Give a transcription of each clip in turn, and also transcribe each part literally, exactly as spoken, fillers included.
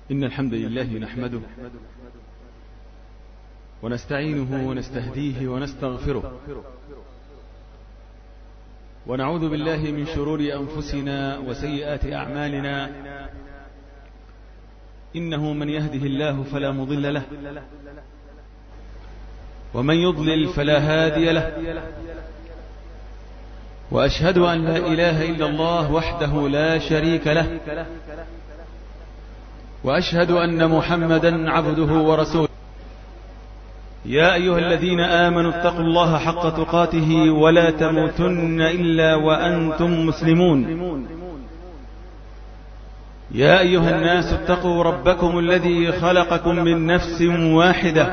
إن الحمد لله نحمده ونستعينه ونستهديه ونستغفره ونعوذ بالله من شرور أنفسنا وسيئات أعمالنا. إنه من يهده الله فلا مضل له ومن يضلل فلا هادي له، وأشهد أن لا إله إلا الله وحده لا شريك له، وأشهد أن محمدا عبده ورسوله. يا أيها الذين آمنوا اتقوا الله حق تقاته ولا تموتن إلا وأنتم مسلمون. يا أيها الناس اتقوا ربكم الذي خلقكم من نفس واحدة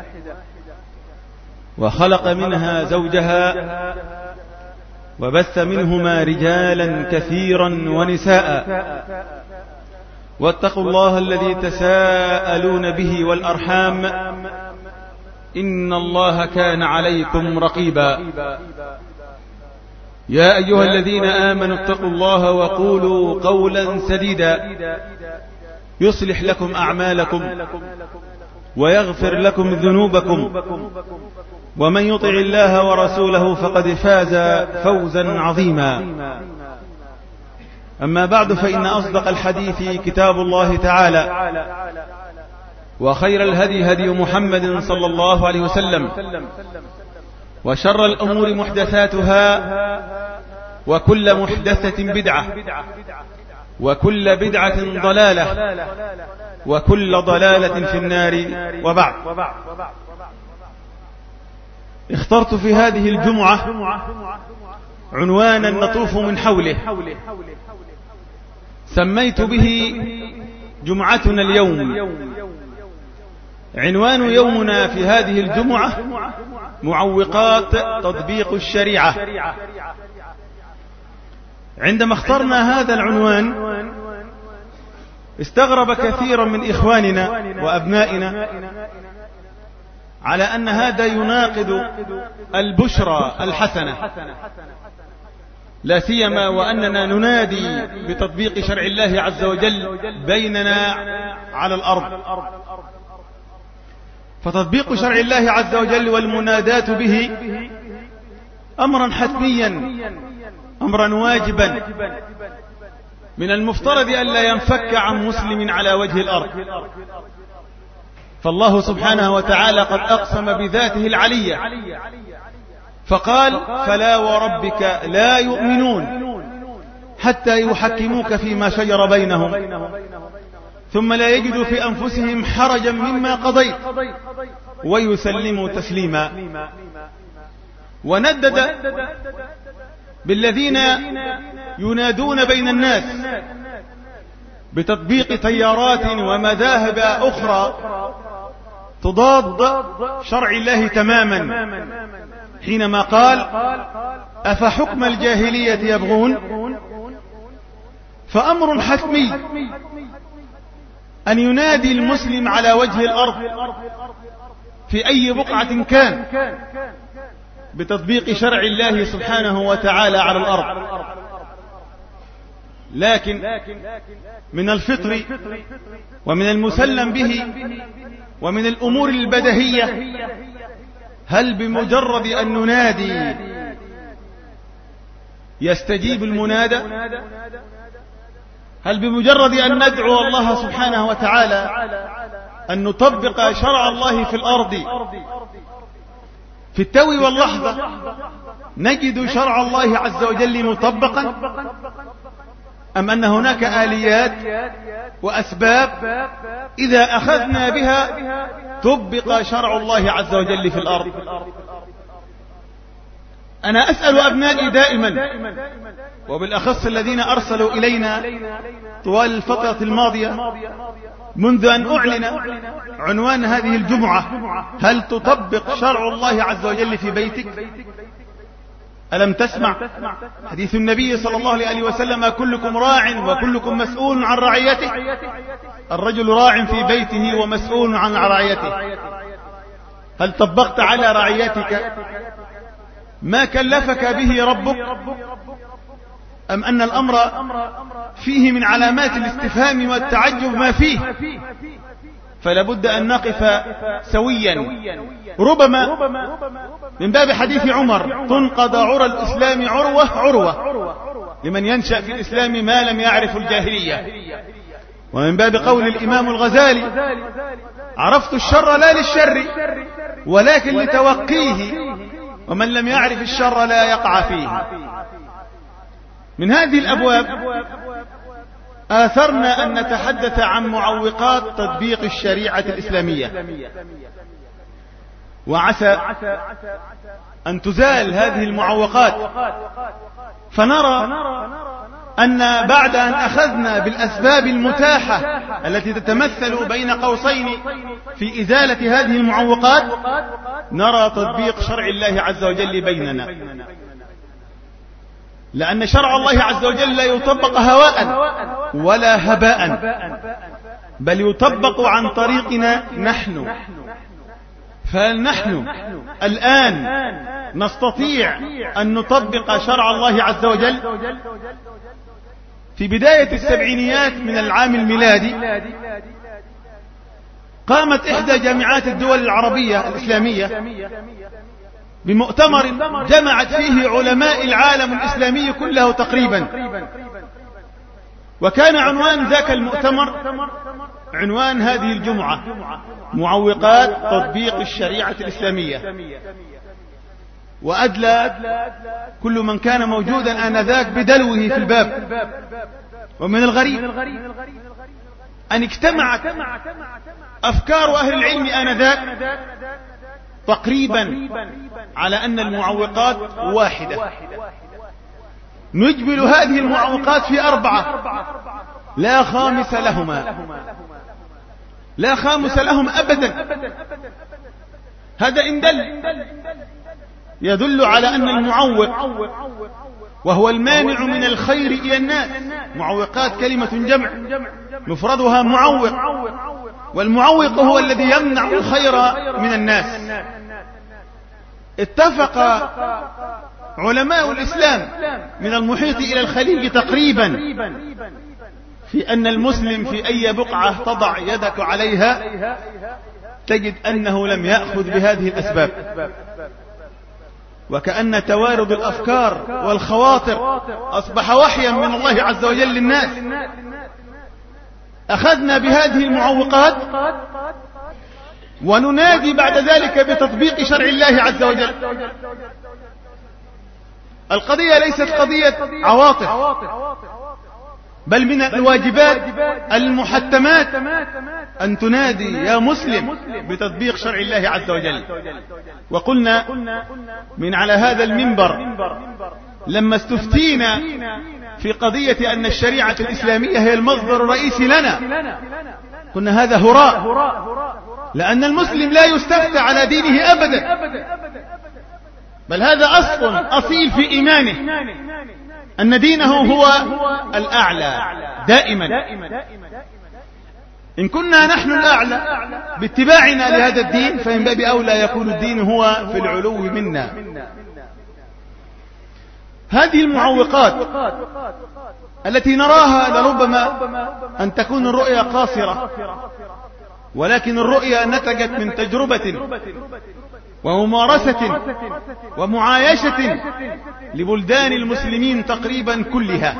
وخلق منها زوجها وبث منهما رجالا كثيرا ونساء، واتقوا الله الذي تساءلون به والأرحام إن الله كان عليكم رقيبا. يا أيها الذين آمنوا اتقوا الله وقولوا قولا سديدا يصلح لكم أعمالكم ويغفر لكم ذنوبكم، ومن يطع الله ورسوله فقد فاز فوزا عظيما. أما بعد، فإن أصدق الحديث كتاب الله تعالى، وخير الهدي هدي محمد صلى الله عليه وسلم، وشر الأمور محدثاتها، وكل محدثة بدعة، وكل بدعة ضلالة، وكل ضلالة في النار. وبعد، اخترت في هذه الجمعة عنوانا نطوف من حوله، سميت به جمعتنا اليوم. عنوان يومنا في هذه الجمعة معوقات تطبيق الشريعة. عندما اخترنا هذا العنوان استغرب كثيرا من إخواننا وأبنائنا على أن هذا يناقض البشرى الحسنة، لا سيما وأننا ننادي بتطبيق شرع الله عز وجل بيننا على الأرض. فتطبيق شرع الله عز وجل والمناداة به أمرا حتميا، أمرا واجبا، من المفترض أن لا ينفك عن مسلم على وجه الأرض. فالله سبحانه وتعالى قد أقسم بذاته العلية فقال: فلا وربك لا يؤمنون حتى يحكموك فيما شجر بينهم ثم لا يجدوا في أنفسهم حرجا مما قضيت ويسلموا تسليما. وندد بالذين ينادون بين الناس بتطبيق تيارات ومذاهب أخرى تضاد شرع الله تماما، حينما قال: أفحكم الجاهلية يبغون. فأمر حتمي أن ينادي المسلم على وجه الأرض في أي بقعة كان بتطبيق شرع الله سبحانه وتعالى على الأرض. لكن من الفطر ومن المسلم به ومن الأمور البديهية، هل بمجرد أن ننادي يستجيب المنادى؟ هل بمجرد أن ندعو الله سبحانه وتعالى أن نطبق شرع الله في الأرض في التو واللحظة نجد شرع الله عز وجل مطبقا، أم أن هناك آليات وأسباب إذا أخذنا بها طبق شرع الله عز وجل في الأرض؟ أنا أسأل أبنائي دائما، وبالأخص الذين أرسلوا إلينا طوال الفترة الماضية منذ أن أعلن عنوان هذه الجمعة: هل تطبق شرع الله عز وجل في بيتك؟ ألم تسمع حديث النبي صلى الله عليه وسلم: كلكم راع وكلكم مسؤول عن رعيته. الرجل راع في بيته ومسؤول عن رعيته. هل طبقت على رعيتك ما كلفك به ربك؟ أم أن الأمر فيه من علامات الاستفهام والتعجب ما فيه؟ فلا بد أن نقف سويا. ربما من باب حديث عمر تنقض عرى الإسلام عروة عروة لمن ينشأ في الإسلام ما لم يعرف الجاهلية. ومن باب قول الإمام الغزالي عرفت الشر لا للشر ولكن لتوقيه، ومن لم يعرف الشر لا يقع فيه. من هذه الأبواب آثرنا أن نتحدث عن معوقات تطبيق الشريعة الإسلامية، وعسى أن تزال هذه المعوقات، فنرى أن بعد أن أخذنا بالأسباب المتاحة التي تتمثل بين قوسين في إزالة هذه المعوقات، نرى تطبيق شرع الله عز وجل بيننا، لأن شرع الله عز وجل لا يطبق هواء ولا هباء، بل يطبق عن طريقنا نحن. فهل نحن الآن نستطيع أن نطبق شرع الله عز وجل؟ في بداية السبعينيات من العام الميلادي قامت إحدى جامعات الدول العربية الإسلامية بمؤتمر جمعت فيه علماء العالم الإسلامي كله تقريبا، وكان عنوان ذاك المؤتمر عنوان هذه الجمعة معوقات تطبيق الشريعة الإسلامية. وأدلى كل من كان موجودا آنذاك بدلوه في الباب. ومن الغريب أن اجتمعت أفكار أهل العلم آنذاك تقريبا على أن المعوقات واحدة. نجبل هذه المعوقات في أربعة لا خامس لهما، لا خامس لهم أبدا. هذا إن دل يدل على أن المعوق وهو المانع من الخير إلى الناس. معوقات كلمة جمع مفردها معوق، والمعوق هو الذي يمنع الخير من الناس. اتفق علماء الإسلام من المحيط إلى الخليج تقريبا في أن المسلم في أي بقعة تضع يدك عليها تجد أنه لم يأخذ بهذه الأسباب، وكأن توارد الأفكار والخواطر أصبح وحيا من الله عز وجل للناس. أخذنا بهذه المعوقات وننادي بعد ذلك بتطبيق شرع الله عز وجل. القضية ليست قضية عواطف، بل من الواجبات المحتمات أن تنادي يا مسلم بتطبيق شرع الله عز وجل. وقلنا من على هذا المنبر لما استفتينا في قضية أن الشريعة الإسلامية هي المصدر الرئيسي لنا، قلنا هذا هراء، لأن المسلم لا يستفتى على دينه أبدا، بل هذا أصل أصيل في إيمانه أن دينه هو الأعلى دائما. إن كنا نحن الأعلى باتباعنا لهذا الدين، فإن باب أولى يكون الدين هو في العلو منا. هذه المعوقات التي نراها لربما أن تكون الرؤية قاصرة، ولكن الرؤية نتجت من تجربة وممارسة ومعايشة لبلدان المسلمين تقريبا كلها.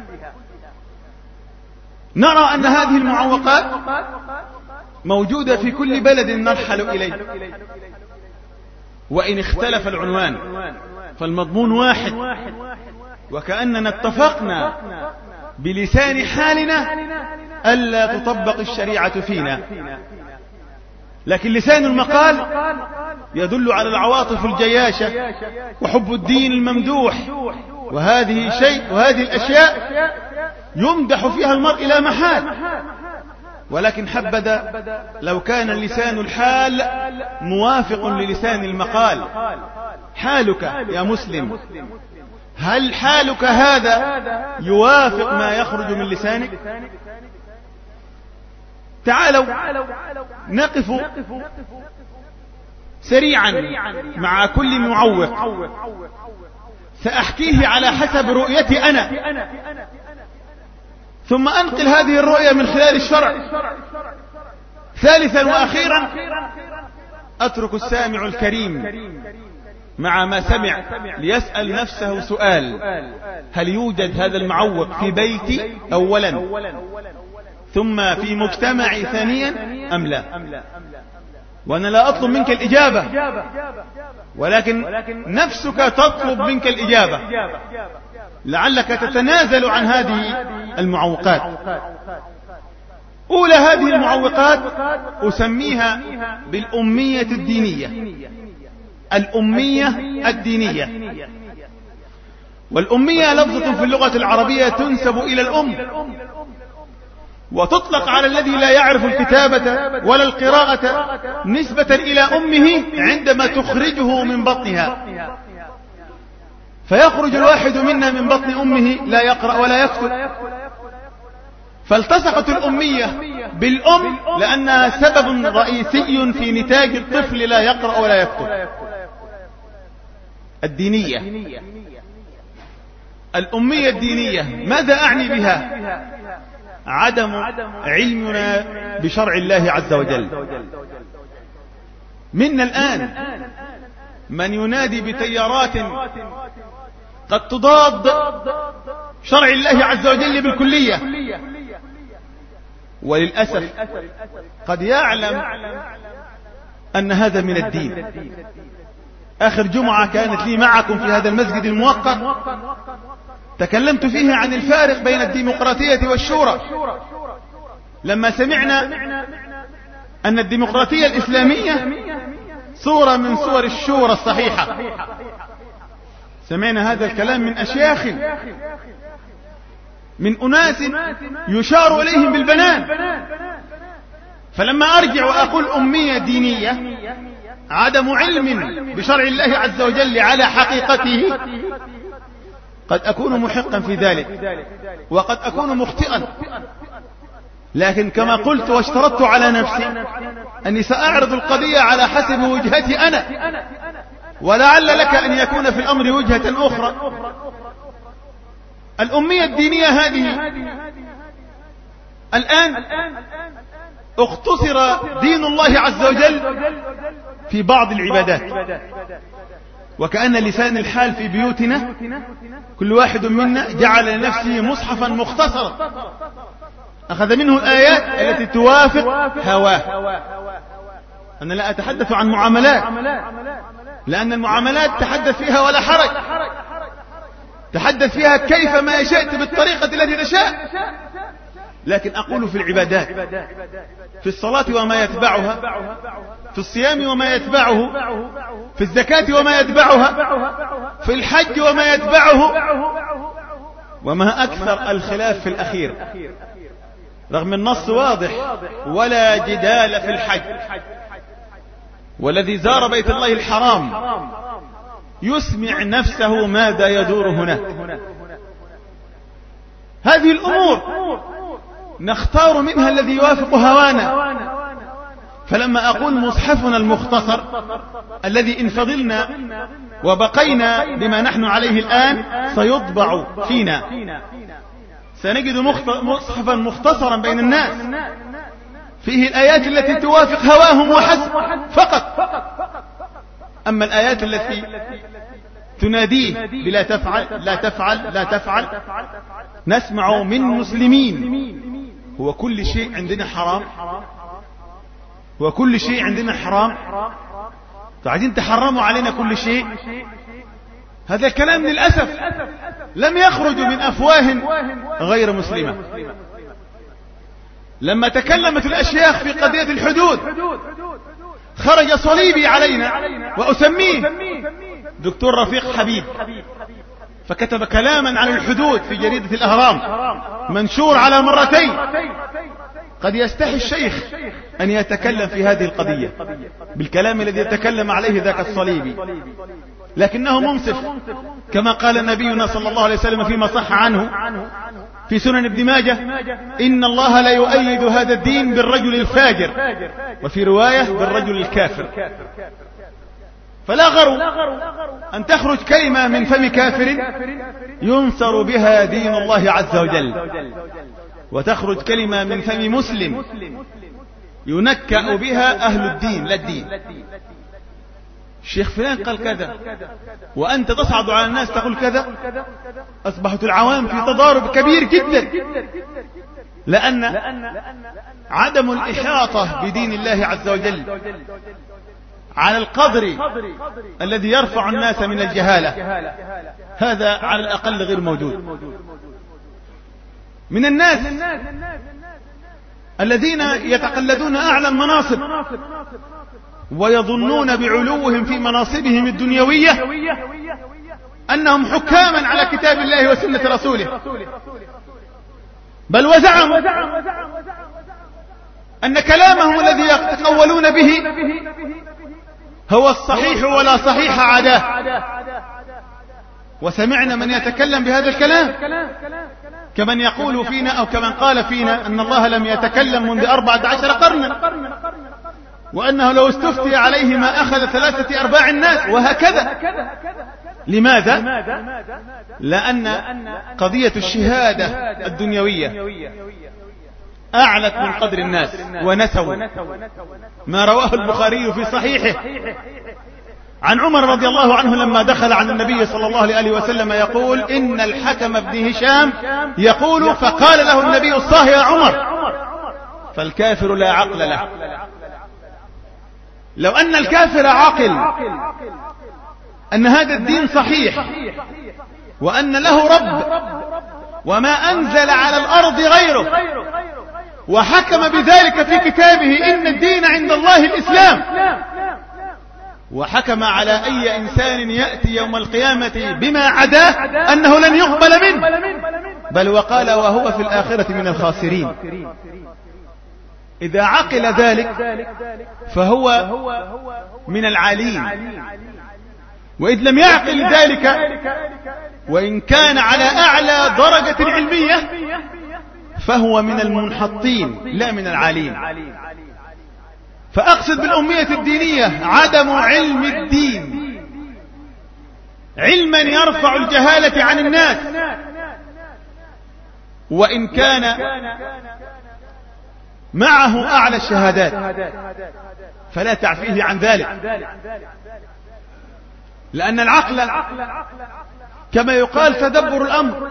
نرى أن هذه المعوقات موجودة في كل بلد نرحل إليه، وإن اختلف العنوان فالمضمون واحد، وكأننا اتفقنا بلسان حالنا ألا تطبق الشريعة فينا، لكن لسان المقال يدل على العواطف الجياشة وحب الدين الممدوح، وهذه شيء وهذه الأشياء يمدح فيها المرء لا محال. ولكن حبذا لو كان لسان الحال موافق للسان المقال. حالك يا مسلم، هل حالك هذا يوافق ما يخرج من لسانك؟ تعالوا نقف سريعا مع كل معوق، سأحكيه على حسب رؤيتي أنا، ثم أنقل هذه الرؤية من خلال الشرع. ثالثا وأخيرا أترك السامع الكريم مع ما سمع ليسأل نفسه سؤال: هل يوجد هذا المعوق في بيتي أولا، ثم في مجتمعي ثانيا أم لا؟ وأنا لا أطلب منك الإجابة، ولكن نفسك تطلب منك الإجابة، لعلك تتنازل عن هذه المعوقات. أولى هذه المعوقات أسميها بالأمية الدينية. الأمية الدينية، والأمية لفظة في اللغة العربية تنسب إلى الأم، وتطلق على الذي لا يعرف الكتابة ولا القراءة نسبة إلى أمه عندما تخرجه من بطنها. فيخرج الواحد منا من بطن أمه لا يقرأ ولا يكتب، فالتصقت الأمية بالأم لأنها سبب رئيسي في نتاج الطفل لا يقرأ ولا يكتب. الدينية، الأمية الدينية، ماذا أعني بها؟ عدم علمنا بشرع الله عز وجل. منا الآن من ينادي بتيارات قد تضاد شرع الله عز وجل بالكلية، وللأسف قد يعلم أن هذا من الدين. آخر جمعة كانت لي معكم في هذا المسجد الموقر تكلمت فيه عن الفارق بين الديمقراطية والشورى، لما سمعنا أن الديمقراطية الإسلامية صورة من صور الشورى الصحيحة. سمعنا هذا الكلام من أشياخ، من أناس يشار إليهم بالبنان. فلما أرجع وأقول أمية دينية، عدم علم بشرع الله عز وجل على حقيقته، قد أكون محقا في ذلك وقد أكون مخطئا، لكن كما قلت واشترطت على نفسي أني سأعرض القضية على حسب وجهتي أنا، ولعل لك أن يكون في الأمر وجهة أخرى. الأمية الدينية هذه الآن اختصر دين الله عز وجل في بعض العبادات، وكأن لسان الحال في بيوتنا كل واحد منا جعل لنفسه مصحفا مختصرا، أخذ منه الآيات التي توافق هواه. أنا لا أتحدث عن معاملات، لأن المعاملات تحدث فيها ولا حرج، تحدث فيها كيف ما شئت بالطريقة التي تشاء، لكن أقول في العبادات، في الصلاة وما يتبعها، في الصيام وما يتبعه، في الزكاة وما يتبعها، في الحج وما يتبعه، وما أكثر الخلاف في الأخير، رغم النص واضح: ولا جدال في الحج. والذي زار بيت الله الحرام يسمع نفسه ماذا يدور هناك. هذه الأمور نختار منها الذي يوافق هوانا. فلما أقول مصحفنا المختصر الذي إن فضلنا وبقينا بما نحن عليه الآن سيطبع فينا، سنجد مصحفا مختصرا بين الناس فيه الآيات التي توافق هواهم وحسب فقط. أما الآيات التي تناديه بلا تفعل لا تفعل لا تفعل، نسمع من مسلمين: هو كل شيء عندنا حرام، هو كل شيء عندنا حرام، فعايزين تحرموا علينا كل شيء. هذا الكلام للأسف لم يخرج من أفواه غير مسلمة. لما تكلمت الأشياخ في قضية الحدود خرج صليبي علينا، وأسميه دكتور رفيق حبيب، فكتب كلاما عن الحدود في جريدة الأهرام منشور على مرتين. قد يستحي الشيخ أن يتكلم في هذه القضية بالكلام الذي يتكلم عليه ذاك الصليبي، لكنه منصف، كما قال نبينا صلى الله عليه وسلم فيما صح عنه في سنن ابن ماجه: إن الله لا يؤيد هذا الدين بالرجل الفاجر، وفي رواية بالرجل الكافر. فلا غرو أن تخرج كلمة من فم كافر ينصر بها دين الله عز وجل، وتخرج كلمة من فم مسلم ينكأ بها أهل الدين لا الدين. الشيخ فلان قال كذا وأنت تصعد على الناس تقول كذا، أصبحت العوام في تضارب كبير جدا، لأن عدم الإحاطة بدين الله عز وجل على القدر الذي يرفع الناس من الجهالة هذا على الأقل غير موجود. من الناس الذين يتقلدون أعلى المناصب ويظنون بعلوهم في مناصبهم الدنيوية أنهم حكاما على كتاب الله وسنة رسوله، بل وزعموا أن كلامهم الذي يتقولون به هو الصحيح ولا صحيح عداه. وسمعنا من يتكلم بهذا الكلام كمن يقول فينا أو كمن قال فينا أن الله لم يتكلم منذ أربعة عشر قرنا، وأنه لو استفتي عليه ما أخذ ثلاثة أرباع الناس، وهكذا. لماذا؟ لأن قضية الشهادة الدنيوية أعلت من قدر الناس ونسوا ما رواه البخاري في صحيحه عن عمر رضي الله عنه لما دخل عن النبي صلى الله عليه وسلم يقول: إن الحكم بن هشام يقول، فقال له النبي: الصاه يا عمر، فالكافر لا عقل له. لو أن الكافر عاقل أن هذا الدين صحيح وأن له رب وما أنزل على الأرض غيره، وحكم بذلك في كتابه إن الدين عند الله الإسلام، وحكم على أي إنسان يأتي يوم القيامة بما عداه أنه لن يقبل منه، بل وقال وهو في الآخرة من الخاسرين. إذا عقل ذلك فهو من العالين، وإذ لم يعقل ذلك وإن كان على أعلى درجة علمية فهو من المنحطين لا من العالين. فأقصد بالأمية الدينية عدم علم الدين، علما يرفع الجهالة عن الناس، وإن كان معه أعلى الشهادات فلا تعفيه عن ذلك، لأن العقل كما يقال تدبر الأمر،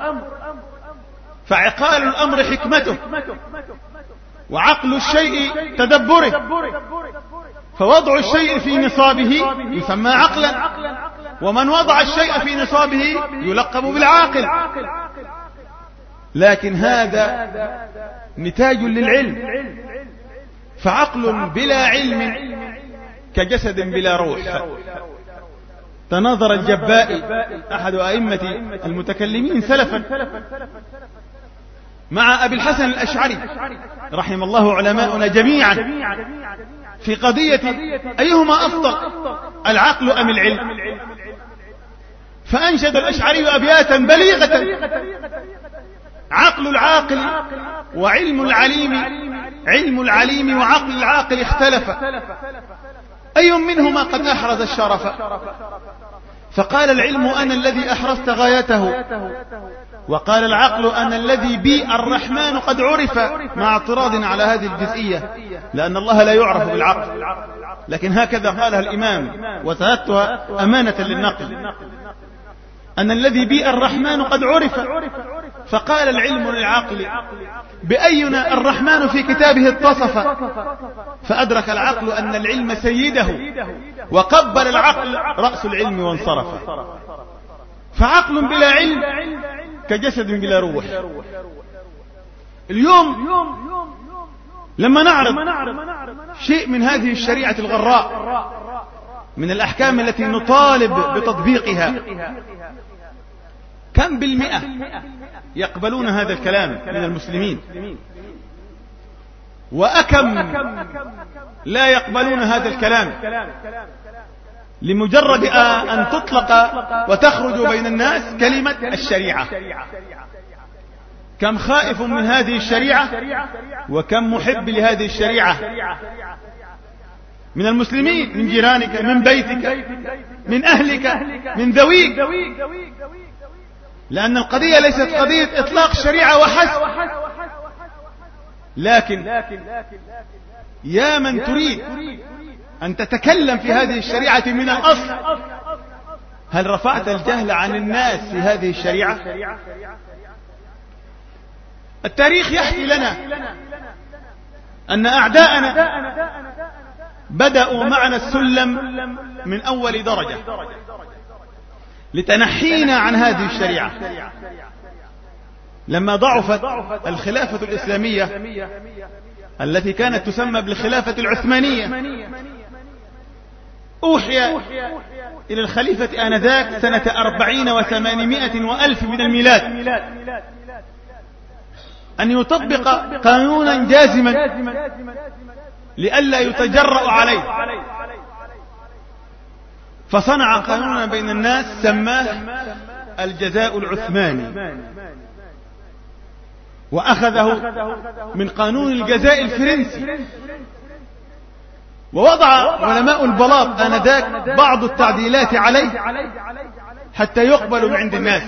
فعقال الأمر حكمته، وعقل الشيء تدبره، فوضع الشيء في نصابه يسمى عقلا، ومن وضع الشيء في نصابه يلقب بالعاقل. لكن هذا نتاج للعلم، فعقل بلا علم كجسد بلا روح. تناظر الجبائي أحد أئمة المتكلمين سلفا مع أبي الحسن الأشعري رحم الله علماؤنا جميعا في قضية أيهما أفضل، العقل أم العلم؟ فأنشد الأشعري أبياتا بليغة: عقل العاقل وعلم العليم، علم العليم وعقل العاقل اختلف، أي منهما قد أحرز الشرف؟ فقال العلم أنا الذي أحرزت غايته، وقال العقل أنا الذي بي الرحمن قد عرف، مع اعتراض على هذه الجزئية لأن الله لا يعرف بالعقل، لكن هكذا قالها الإمام وسهدتها أمانة للنقل، أن الذي بي الرحمن قد عرف. فقال العلم للعقل: بأينا الرحمن في كتابه اتصف؟ فأدرك العقل أن العلم سيده، وقبل العقل رأس العلم وانصرف. فعقل بلا علم كجسد بلا روح. اليوم لما نعرض شيء من هذه الشريعة الغراء من الأحكام التي نطالب بتطبيقها، كم بالمئة يقبلون هذا الكلام من المسلمين، وأكم لا يقبلون هذا الكلام لمجرد أن تطلق وتخرج بين الناس كلمة الشريعة. كم خائف من هذه الشريعة وكم محب لهذه الشريعة. من المسلمين، من جيرانك، من بيتك، من أهلك، من ذويك، لأن القضية ليست قضية إطلاق الشريعة وحسب، لكن يا من تريد أن تتكلم في هذه الشريعة من الأصل، هل رفعت الجهل عن الناس في هذه الشريعة؟ التاريخ يحكي لنا أن أعداءنا بدأوا معنا السلم من أول درجة لتنحينا عن هذه الشريعة. لما ضعفت الخلافة الإسلامية التي كانت تسمى بالخلافة العثمانية، أوحي إلى الخليفة آنذاك سنة أربعين وثمانمائة وألف من الميلاد أن يطبق قانونا جازما لئلا يتجرأ عليه، فصنع قانونا بين الناس سماه الجزاء العثماني، وأخذه من قانون الجزاء الفرنسي، ووضع علماء البلاط آنذاك بعض التعديلات عليه حتى يقبل من عند الناس،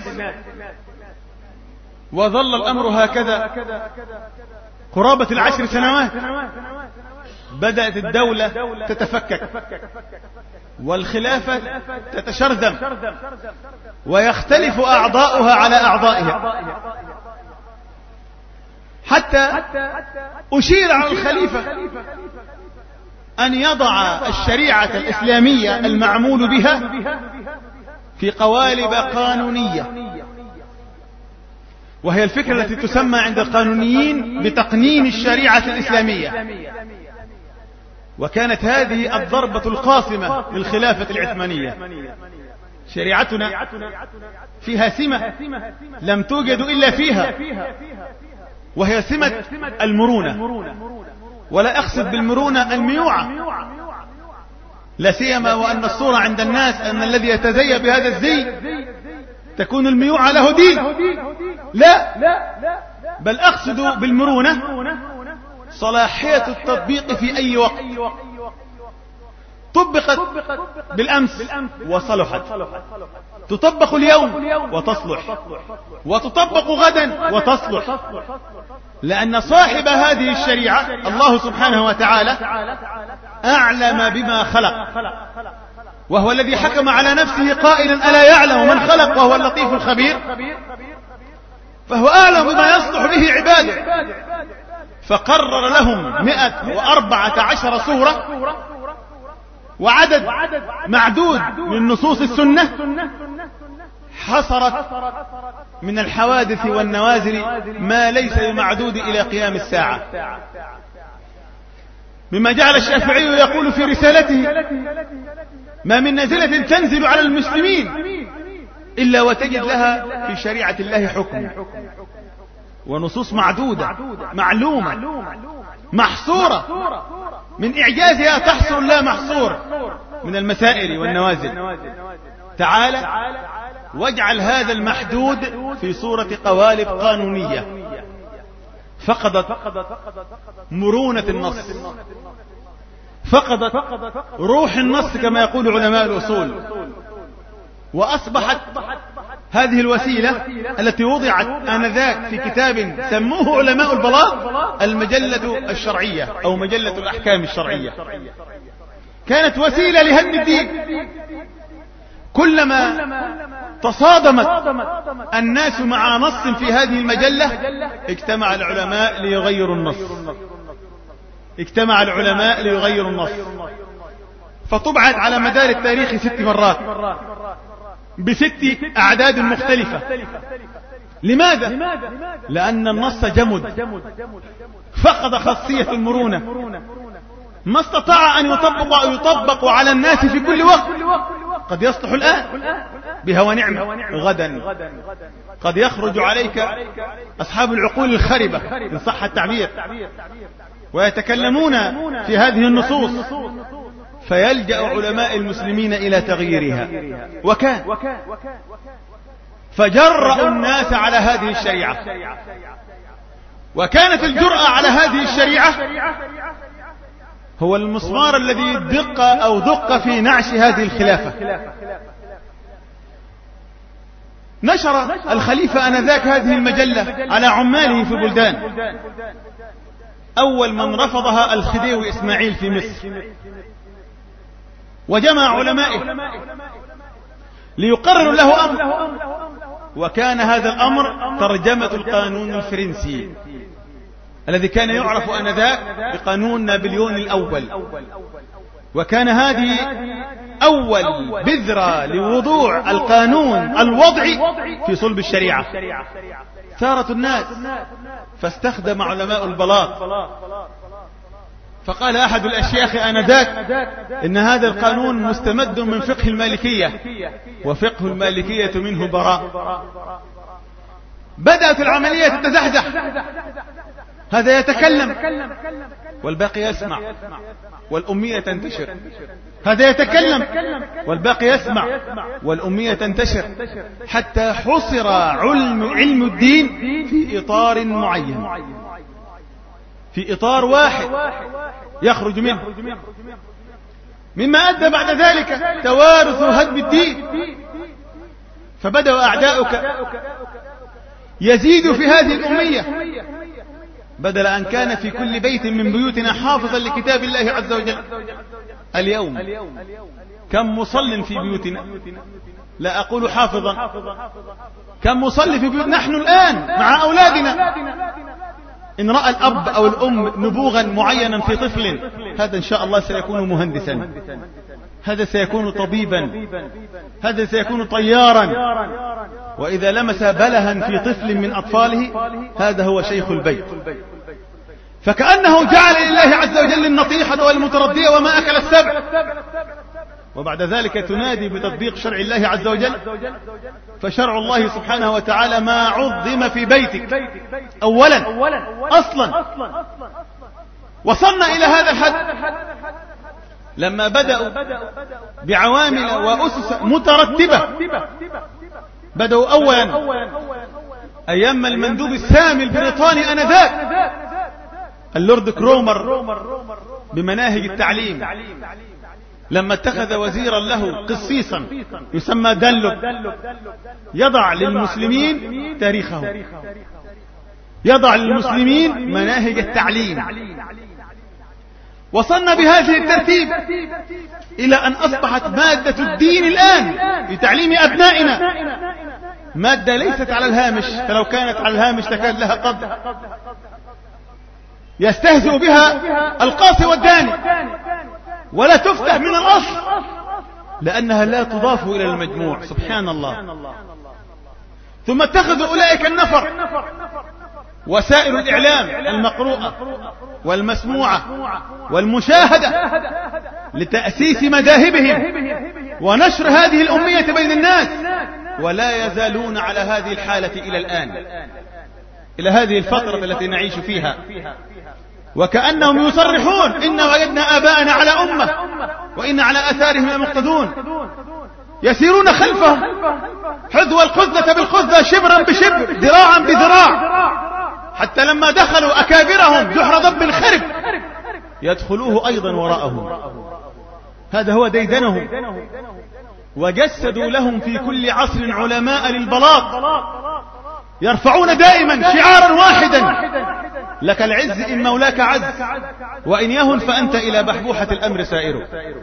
وظل الأمر هكذا قرابة العشر سنوات. بدأت الدولة تتفكك والخلافة تتشرذم ويختلف أعضاؤها على أعضائها، حتى أشير على الخليفة أن يضع الشريعة الإسلامية المعمول بها في قوالب قانونية، وهي الفكرة التي تسمى عند القانونيين بتقنين الشريعة الإسلامية. وكانت هذه الضربة القاصمة للخلافة العثمانية. شريعتنا فيها سمة لم توجد إلا فيها، وهي سمة المرونة، ولا أقصد بالمرونة الميوعة، لا سيما وأن الصورة عند الناس أن الذي يتزي بهذا الزي تكون الميوعة له دين. لا، بل أقصد بالمرونة صلاحية التطبيق في أي وقت. طبقت بالأمس وصلحت، تطبق اليوم وتصلح، وتطبق غدا وتصلح، لأن صاحب هذه الشريعة الله سبحانه وتعالى أعلم بما خلق، وهو الذي حكم على نفسه قائلا ألا يعلم من خلق وهو اللطيف الخبير، فهو أعلم بما يصلح به عباده، فقرر لهم مئة وأربعة عشر سورة وعدد معدود من نصوص السنة حصرت من الحوادث والنوازل ما ليس بمعدود إلى قيام الساعة، مما جعل الشافعي يقول في رسالته ما من نازلة تنزل على المسلمين إلا وتجد لها في شريعة الله حكم، ونصوص معدودة معلومة محصورة، من إعجازها تحصر لا محصور من المسائل والنوازل. تعالى واجعل هذا المحدود في صورة قوالب قانونية، فقدت مرونة النص، فقدت روح النص كما يقول علماء الأصول، وأصبحت هذه الوسيلة التي وضعت آنذاك في كتاب سموه علماء البلاط المجلة الشرعية أو مجلة الأحكام الشرعية، كانت وسيلة لهدم الدين. كلما تصادمت الناس مع نص في هذه المجلة اجتمع العلماء ليغيروا النص، اجتمع العلماء ليغيروا النص، فطبعت على مدار التاريخ ست مرات بست أعداد مختلفة. لماذا؟ لأن النص جمد، فقد خاصية المرونة، ما استطاع أن يطبق, يطبق على الناس في كل وقت. قد يصلح الآن بها ونعمة، غدا قد يخرج عليك أصحاب العقول الخربة إن صح التعبير ويتكلمون في هذه النصوص، فيلجأ علماء المسلمين إلى تغييرها. وكان فجرأوا الناس على هذه الشريعة، وكانت الجرأة على هذه الشريعة هو المسمار الذي دق أو دق في نعش هذه الخلافة. نشر الخليفة آنذاك هذه المجلة على عماله في بلدان. أول من رفضها الخديوي إسماعيل في مصر، وجمع علمائه ليقرروا له أمر، وكان هذا الأمر ترجمة القانون الفرنسي الذي كان يعرف آنذاك بقانون نابليون الأول. وكان هذه أول بذرة لوضوع القانون الوضعي في صلب الشريعة. ثارت الناس فاستخدم علماء البلاط، فقال أحد الأشياخ آنذاك إن هذا القانون مستمد من فقه المالكية، وفقه المالكية منه براء. بدأت العملية تتزحزح، هذا يتكلم والباقي يسمع والأمية تنتشر، هذا يتكلم والباقي يسمع والأمية تنتشر، حتى حصر علم, علم الدين في إطار معين، في إطار واحد يخرج منه، مما أدى بعد ذلك توارث هدم الدين. فبدأ أعداؤك يزيد في هذه الأمية، بدل أن كان في كل بيت من بيوتنا حافظا لكتاب الله عز وجل. اليوم كم مصل في بيوتنا؟ لا أقول حافظا، كم مصلي في بيوتنا نحن الآن مع أولادنا؟ إن رأى الأب أو الأم نبوغا معينا في طفل، هذا إن شاء الله سيكون مهندسا، هذا سيكون طبيبا، هذا سيكون طيارا. وإذا لمس بلها في طفل من أطفاله، هذا هو شيخ البيت. فكأنه جعل لله عز وجل النطيحة والمتردية وما أكل السبع، وبعد ذلك تنادي بتطبيق شرع الله عز وجل. فشرع الله سبحانه وتعالى ما عظم في بيتك أولا أصلا. وصلنا إلى هذا الحد لما بدأوا بعوامل وأسس مترتبة. بدأوا أولا أيام المندوب السامي البريطاني آنذاك اللورد كرومر بمناهج التعليم، لما اتخذ وزيرا له قسيسا يسمى دانلوب يضع للمسلمين تاريخه، يضع للمسلمين مناهج التعليم. وصلنا بهذه الترتيب إلى أن أصبحت مادة الدين الآن في تعليم أبنائنا مادة ليست على الهامش، فلو كانت على الهامش تكاد لها قدر. يستهزئ بها القاصي والداني، ولا تفتح من الأصل لأنها لا تضاف إلى المجموع. سبحان الله. ثم اتخذوا أولئك النفر وسائل الإعلام المقروءة والمسموعة والمشاهدة لتأسيس مذاهبهم ونشر هذه الأمية بين الناس، ولا يزالون على هذه الحالة إلى الآن، إلى هذه الفترة التي نعيش فيها. وكأنهم يصرحون إن وجدنا آباءنا على أمة وإن على أثارهم مقتدون، يسيرون خلفهم حذو الخذلة بالخذلة، شبرا بشبر، ذراعا بذراع، حتى لما دخلوا أكابرهم جحر ضب خرب يدخلوه أيضا وراءهم. هذا هو ديدنهم. وجسدوا لهم في كل عصر علماء للبلاط يرفعون دائما شعارا واحدا: لك العز إن مولاك عز، وإن يهن فأنت إلى بحبوحة الأمر سائر.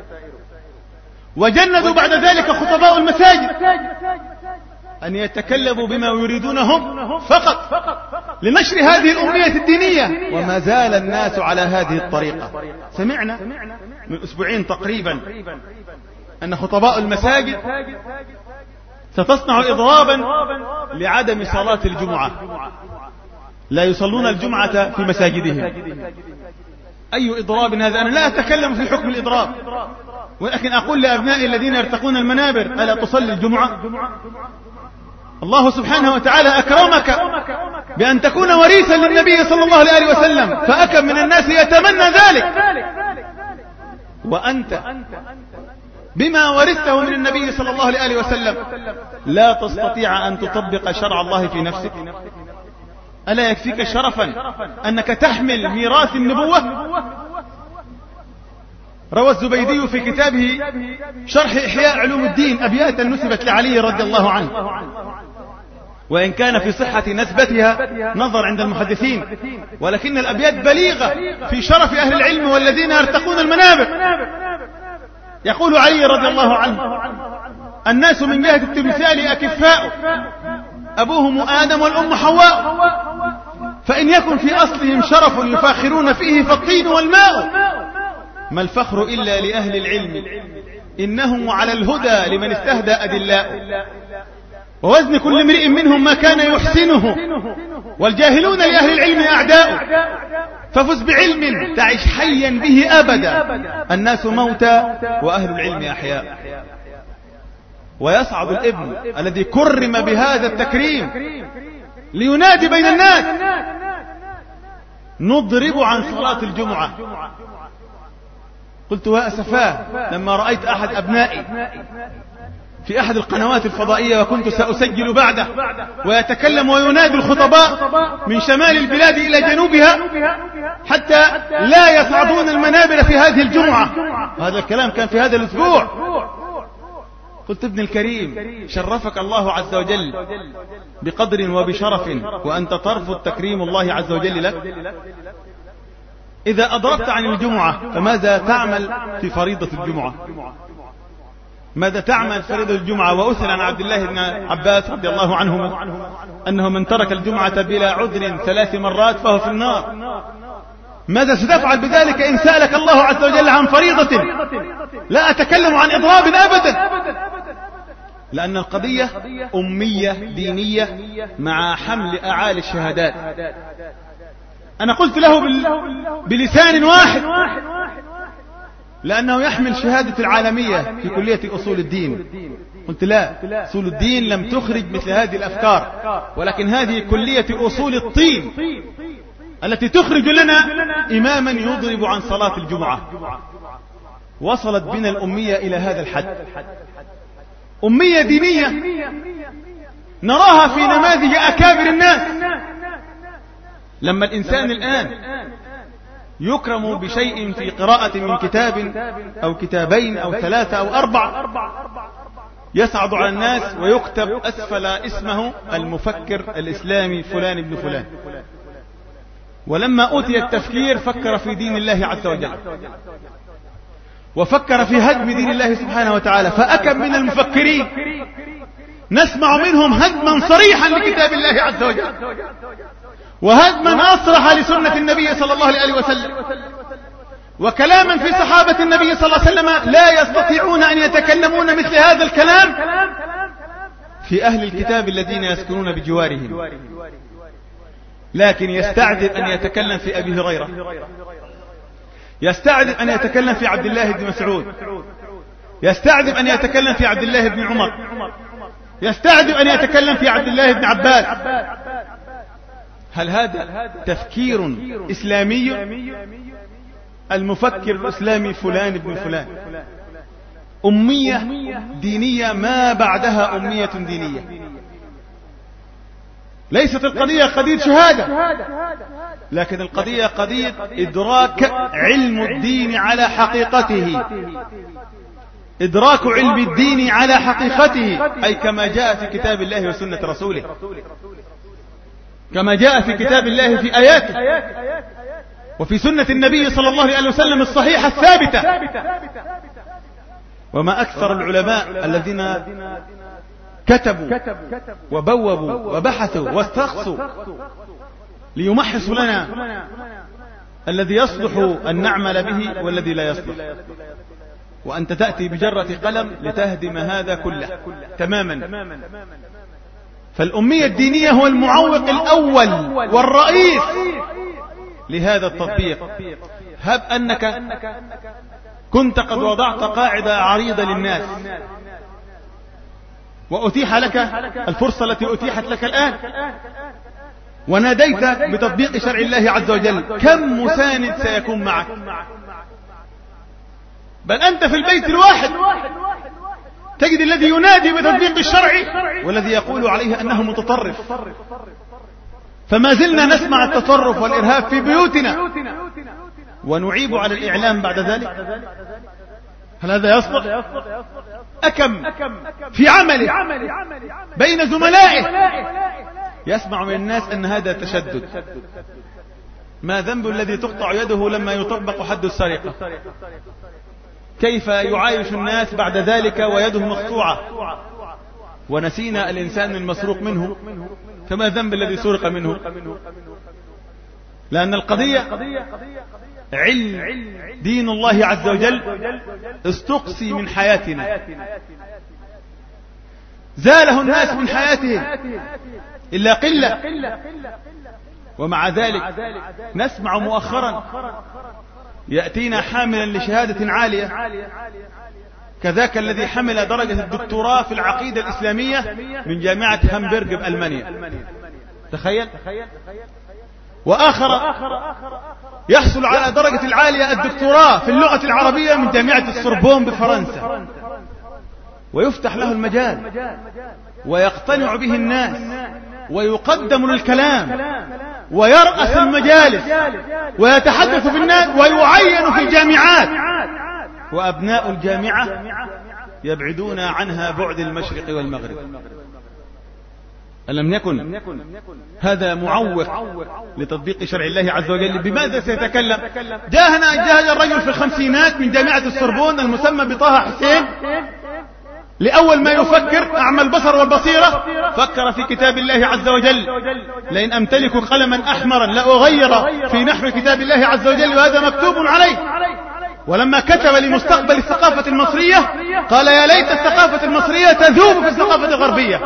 وجندوا بعد ذلك خطباء المساجد أن يتكلموا بما يريدونهم فقط لنشر هذه الأمية الدينية، وما زال الناس على هذه الطريقة. سمعنا من أسبوعين تقريبا أن خطباء المساجد ستصنع إضرابا لعدم صلاة الجمعة، لا يصلون الجمعة في مساجدهم. أي إضراب هذا؟ أنا لا أتكلم في حكم الإضراب، ولكن أقول لأبنائي الذين يرتقون المنابر: ألا تصلي الجمعة؟ الله سبحانه وتعالى أكرمك بأن تكون وريثا للنبي صلى الله عليه وسلم، فأكم من الناس يتمنى ذلك، وأنت بما ورثته من النبي صلى الله عليه وسلم لا تستطيع أن تطبق شرع الله في نفسك. ألا يكفيك شرفا أنك تحمل ميراث النبوة؟ روى الزبيدي في كتابه شرح إحياء علوم الدين أبياتا نسبت لعلي رضي الله عنه، وإن كان في صحة نسبتها نظر عند المحدثين، ولكن الأبيات بليغة في شرف أهل العلم والذين يرتقون المنابر. يقول علي رضي الله عنه: الناس من جهة التمثال أكفاء، أبوهم آدم والأم حواء، فإن يكن في أصلهم شرف يفاخرون فيه فالطين والماء، ما الفخر إلا لأهل العلم، إنهم على الهدى لمن استهدى أدلاء، ووزن كل امرئ منهم ما كان يحسنه، والجاهلون لأهل العلم أعداء، ففز بعلم تعش حيا به أبدا، الناس موتى وأهل العلم أحياء. ويصعد الابن الذي كرم بهذا التكريم لينادي بين الناس: نضرب عن صلاة الجمعة. قلت وأسفاه لما رأيت أحد أبنائي في أحد القنوات الفضائية وكنت سأسجل بعده ويتكلم وينادي الخطباء من شمال البلاد إلى جنوبها حتى لا يصعدون المنابر في هذه الجمعة. هذا الكلام كان في هذا الأسبوع. قلت ابن الكريم، شرفك الله عز وجل بقدر وبشرف وأنت ترفض تكريم الله عز وجل لك. إذا أضربت عن الجمعة فماذا تعمل في فريضة الجمعة؟ ماذا تعمل في فريضة الجمعة؟ وأثر عن عبد الله بن عباس رضي الله عنهما أنه من ترك الجمعة بلا عذر ثلاث مرات فهو في النار. ماذا ستفعل بذلك إن سألك الله عز وجل عن فريضة؟ لا أتكلم عن إضراب أبدا، لأن القضية أمية دينية مع حمل أعالي الشهادات. أنا قلت له بلسان واحد لأنه يحمل شهادة العالمية في كلية أصول الدين. قلت لا، أصول الدين لم تخرج مثل هذه الأفكار، ولكن هذه كلية أصول الطين التي تخرج لنا إماما يضرب عن صلاة الجمعة. وصلت بنا الأمية إلى هذا الحد، أمية دينية نراها في نماذج أكابر الناس. لما الإنسان الآن يكرم بشيء في قراءة من كتاب أو كتابين أو ثلاثة أو أربع، يصعد على الناس ويكتب أسفل اسمه المفكر الإسلامي فلان ابن فلان. ولما أوتي التفكير فكر في دين الله عز وجل، وفكر في هدم دين الله سبحانه وتعالى. فأكم من المفكرين نسمع منهم هدما صريحا لكتاب الله عز وجل، وهدما أصرح لسنة النبي صلى الله عليه وسلم، وكلاما في صحابة النبي صلى الله عليه وسلم لا يستطيعون أن يتكلمون مثل هذا الكلام في أهل الكتاب الذين يسكنون بجوارهم. لكن يستعذب أن يتكلم في أبي هريرة، يستعذب أن يتكلم في عبد الله بن مسعود، يستعذب أن يتكلم في عبد الله بن عمر، يستعذب أن يتكلم في عبد الله بن عباس. هل هذا تفكير إسلامي؟ المفكر الإسلامي فلان ابن فلان. أمية دينية ما بعدها أمية دينية. ليست القضية قضية شهادة، لكن القضية قضية إدراك علم الدين على حقيقته، إدراك علم الدين على حقيقته، أي كما جاء في كتاب الله وسنة رسوله، كما جاء في كتاب الله في آياته وفي سنة النبي صلى الله عليه وسلم الصحيحة الثابتة. وما أكثر العلماء الذين كتبوا وبوبوا وبحثوا واستقصوا ليمحصوا لنا الذي يصلح أن نعمل به والذي لا يصلح، وأنت تأتي بجرة قلم لتهدم هذا كله تماما. فالأمية الدينية هو المعوق الأول والرئيس لهذا التطبيق. هب أنك كنت قد وضعت قاعدة عريضة للناس وأتيح لك الفرصة التي أتيحت لك الآن، وناديت بتطبيق شرع الله عز وجل، كم مساند سيكون معك؟ بل أنت في البيت الواحد تجد الذي ينادي بتطبيق الشرع والذي يقول عليه أنه متطرف. فما زلنا نسمع التطرف والإرهاب في بيوتنا، ونعيب على الإعلام بعد ذلك؟ هل هذا يصلح؟ أكم في عمله بين زملائه يسمع من الناس أن هذا تشدد. ما ذنب الذي تقطع يده لما يطبق حد السرقة؟ كيف يعايش الناس بعد ذلك ويده مقطوعة؟ ونسينا الإنسان المسروق منه، فما ذنب الذي سرق منه؟ لأن القضية علم دين الله عز وجل استقصي من حياتنا، زاله الناس من حياتهم إلا قلة. ومع ذلك نسمع مؤخرا يأتينا حاملا لشهادة عالية كذاك الذي حمل درجة الدكتوراه في العقيدة الإسلامية من جامعة هامبورغ بألمانيا، تخيل. وآخر يحصل على درجة العالية الدكتوراه في اللغة العربية من جامعة السوربون بفرنسا، ويفتح له المجال ويقتنع به الناس ويقدم للكلام ويرأس المجالس ويتحدث بالناس ويعين في الجامعات، وأبناء الجامعة يبعدون عنها بعد المشرق والمغرب. ألم يكن هذا معوق لتطبيق شرع الله عز وجل؟ بماذا سيتكلم؟ جاءنا جاء الرجل في الخمسينات من جامعة السوربون المسمى بطه حسين، لأول ما يفكر أعمى البصر والبصيرة فكر في كتاب الله عز وجل: لئن أمتلك قلما أحمرا لأغير في نحو كتاب الله عز وجل وهذا مكتوب عليه. ولما كتب لمستقبل الثقافة المصرية قال: يا ليت الثقافة المصرية تذوب في الثقافة الغربية.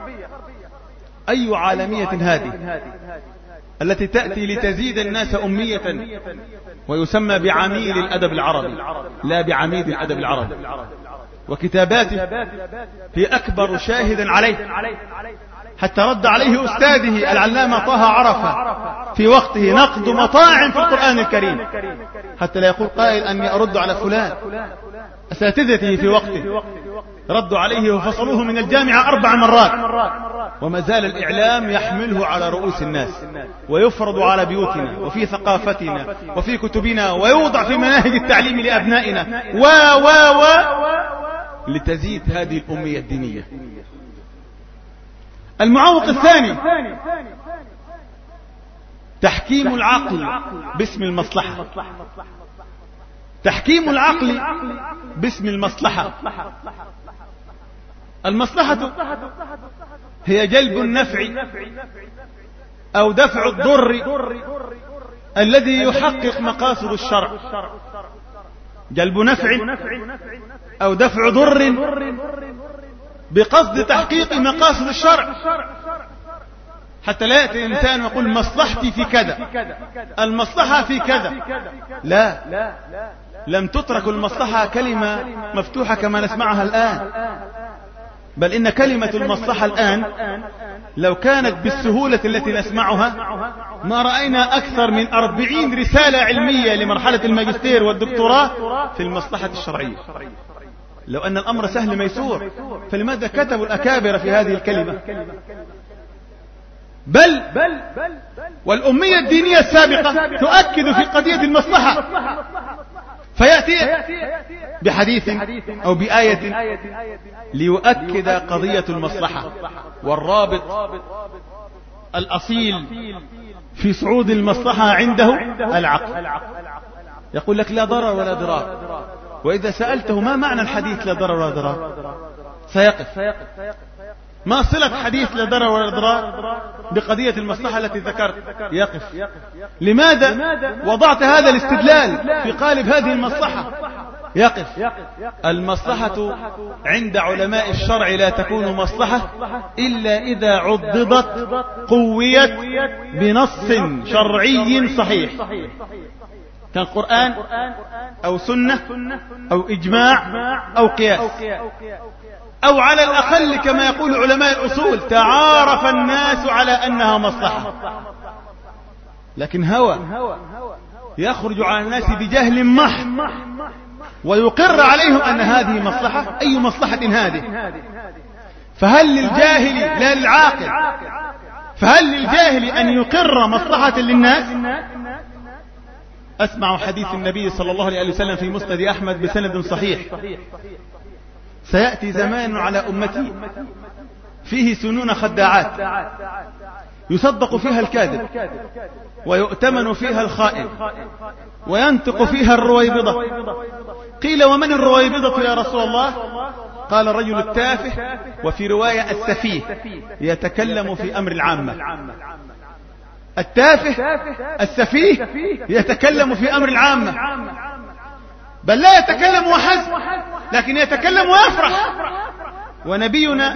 أي عالمية هذه التي تأتي لتزيد الناس أمية ويسمى بعميل الأدب العربي لا بعميد الأدب العربي؟ وكتاباته هي أكبر شاهد عليه، حتى رد عليه أستاذه العلامة طه عرفة في وقته نقد مطاعم في القرآن الكريم، حتى لا يقول قائل أني أرد على فلان. أساتذته في وقته ردوا عليه وفصلوه من الجامعة أربع مرات، وما زال الإعلام يحمله على رؤوس الناس ويفرض على بيوتنا وفي ثقافتنا وفي كتبنا ويوضع في مناهج التعليم لأبنائنا و و و لتزيد هذه الأمية الدينية. المعوق الثاني تحكيم العقل باسم المصلحة. تحكيم العقل باسم المصلحة. المصلحة هي جلب النفع أو دفع الضر الذي يحقق مقاصد الشرع. جلب نفع أو دفع ضر بقصد تحقيق مقاصد الشرع، حتى لا يأتي الإنسان ويقول مصلحتي في كذا، المصلحة في كذا. لا، لم تترك المصلحة كلمة مفتوحة كما نسمعها الآن، بل إن كلمة المصلحة الآن لو كانت بالسهولة التي نسمعها ما رأينا أكثر من أربعين رسالة علمية لمرحلة الماجستير والدكتوراه في المصلحة الشرعية. لو أن الأمر سهل ميسور فلماذا كتبوا الأكابر في هذه الكلمة؟ بل والأمية الدينية السابقة تؤكد في قضية المصلحة، فيأتي بحديث أو بآية ليؤكد قضية المصلحة. والرابط الأصيل في صعود المصلحة عنده العقل. يقول لك لا ضرر ولا ضرار، وإذا سألته ما معنى الحديث لا ضرر ولا ضرار سيقف. ما صلة حديث لا ضرر ولا ضرار بقضية المصلحة التي ذكرت؟ يقف. لماذا وضعت هذا الاستدلال في قالب هذه المصلحة؟ يقف. المصلحة عند علماء الشرع لا تكون مصلحة إلا إذا عضدت قويت بنص شرعي صحيح، كان قرآن أو سنة أو إجماع أو قياس، أو على الأقل كما يقول علماء الأصول تعارف الناس على أنها مصلحة. لكن هوى يخرج على الناس بجهل محض ويقر عليهم أن هذه مصلحة. أي مصلحة هذه؟ فهل للجاهل لا للعاقل؟ فهل للجاهل أن يقر مصلحة للناس؟ أسمع حديث النبي صلى الله عليه وسلم في مسند أحمد بسند صحيح: سيأتي زمان على أمتي فيه سنون خداعات يصدق فيها الكاذب ويؤتمن فيها الخائن وينطق فيها الرويبضة. قيل: ومن الرويبضة يا رسول الله؟ قال: الرجل التافه، وفي رواية السفيه، يتكلم في أمر العامة. التافه السفيه يتكلم في أمر العامة، بل لا يتكلم وحسب، لكن يتكلم ويفرح. ونبينا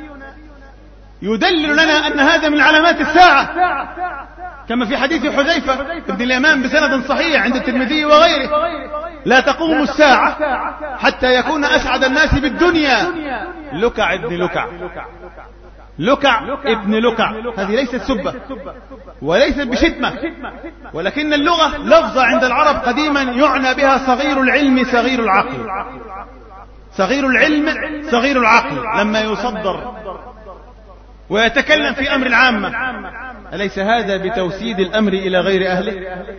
يدلل لنا أن هذا من علامات الساعة، كما في حديث حذيفة ابن اليمان بسند صحيح عند الترمذي وغيره: لا تقوم الساعة حتى يكون أسعد الناس بالدنيا لكع ابن لكع. لكع ابن لكع، هذه ليست سبة وليست بشتمة، ولكن اللغة لفظة عند العرب قديما يعنى بها صغير العلم صغير العقل. صغير العلم صغير العقل لما يصدر ويتكلم في أمر العامة، أليس هذا بتوسيد الأمر إلى غير أهله؟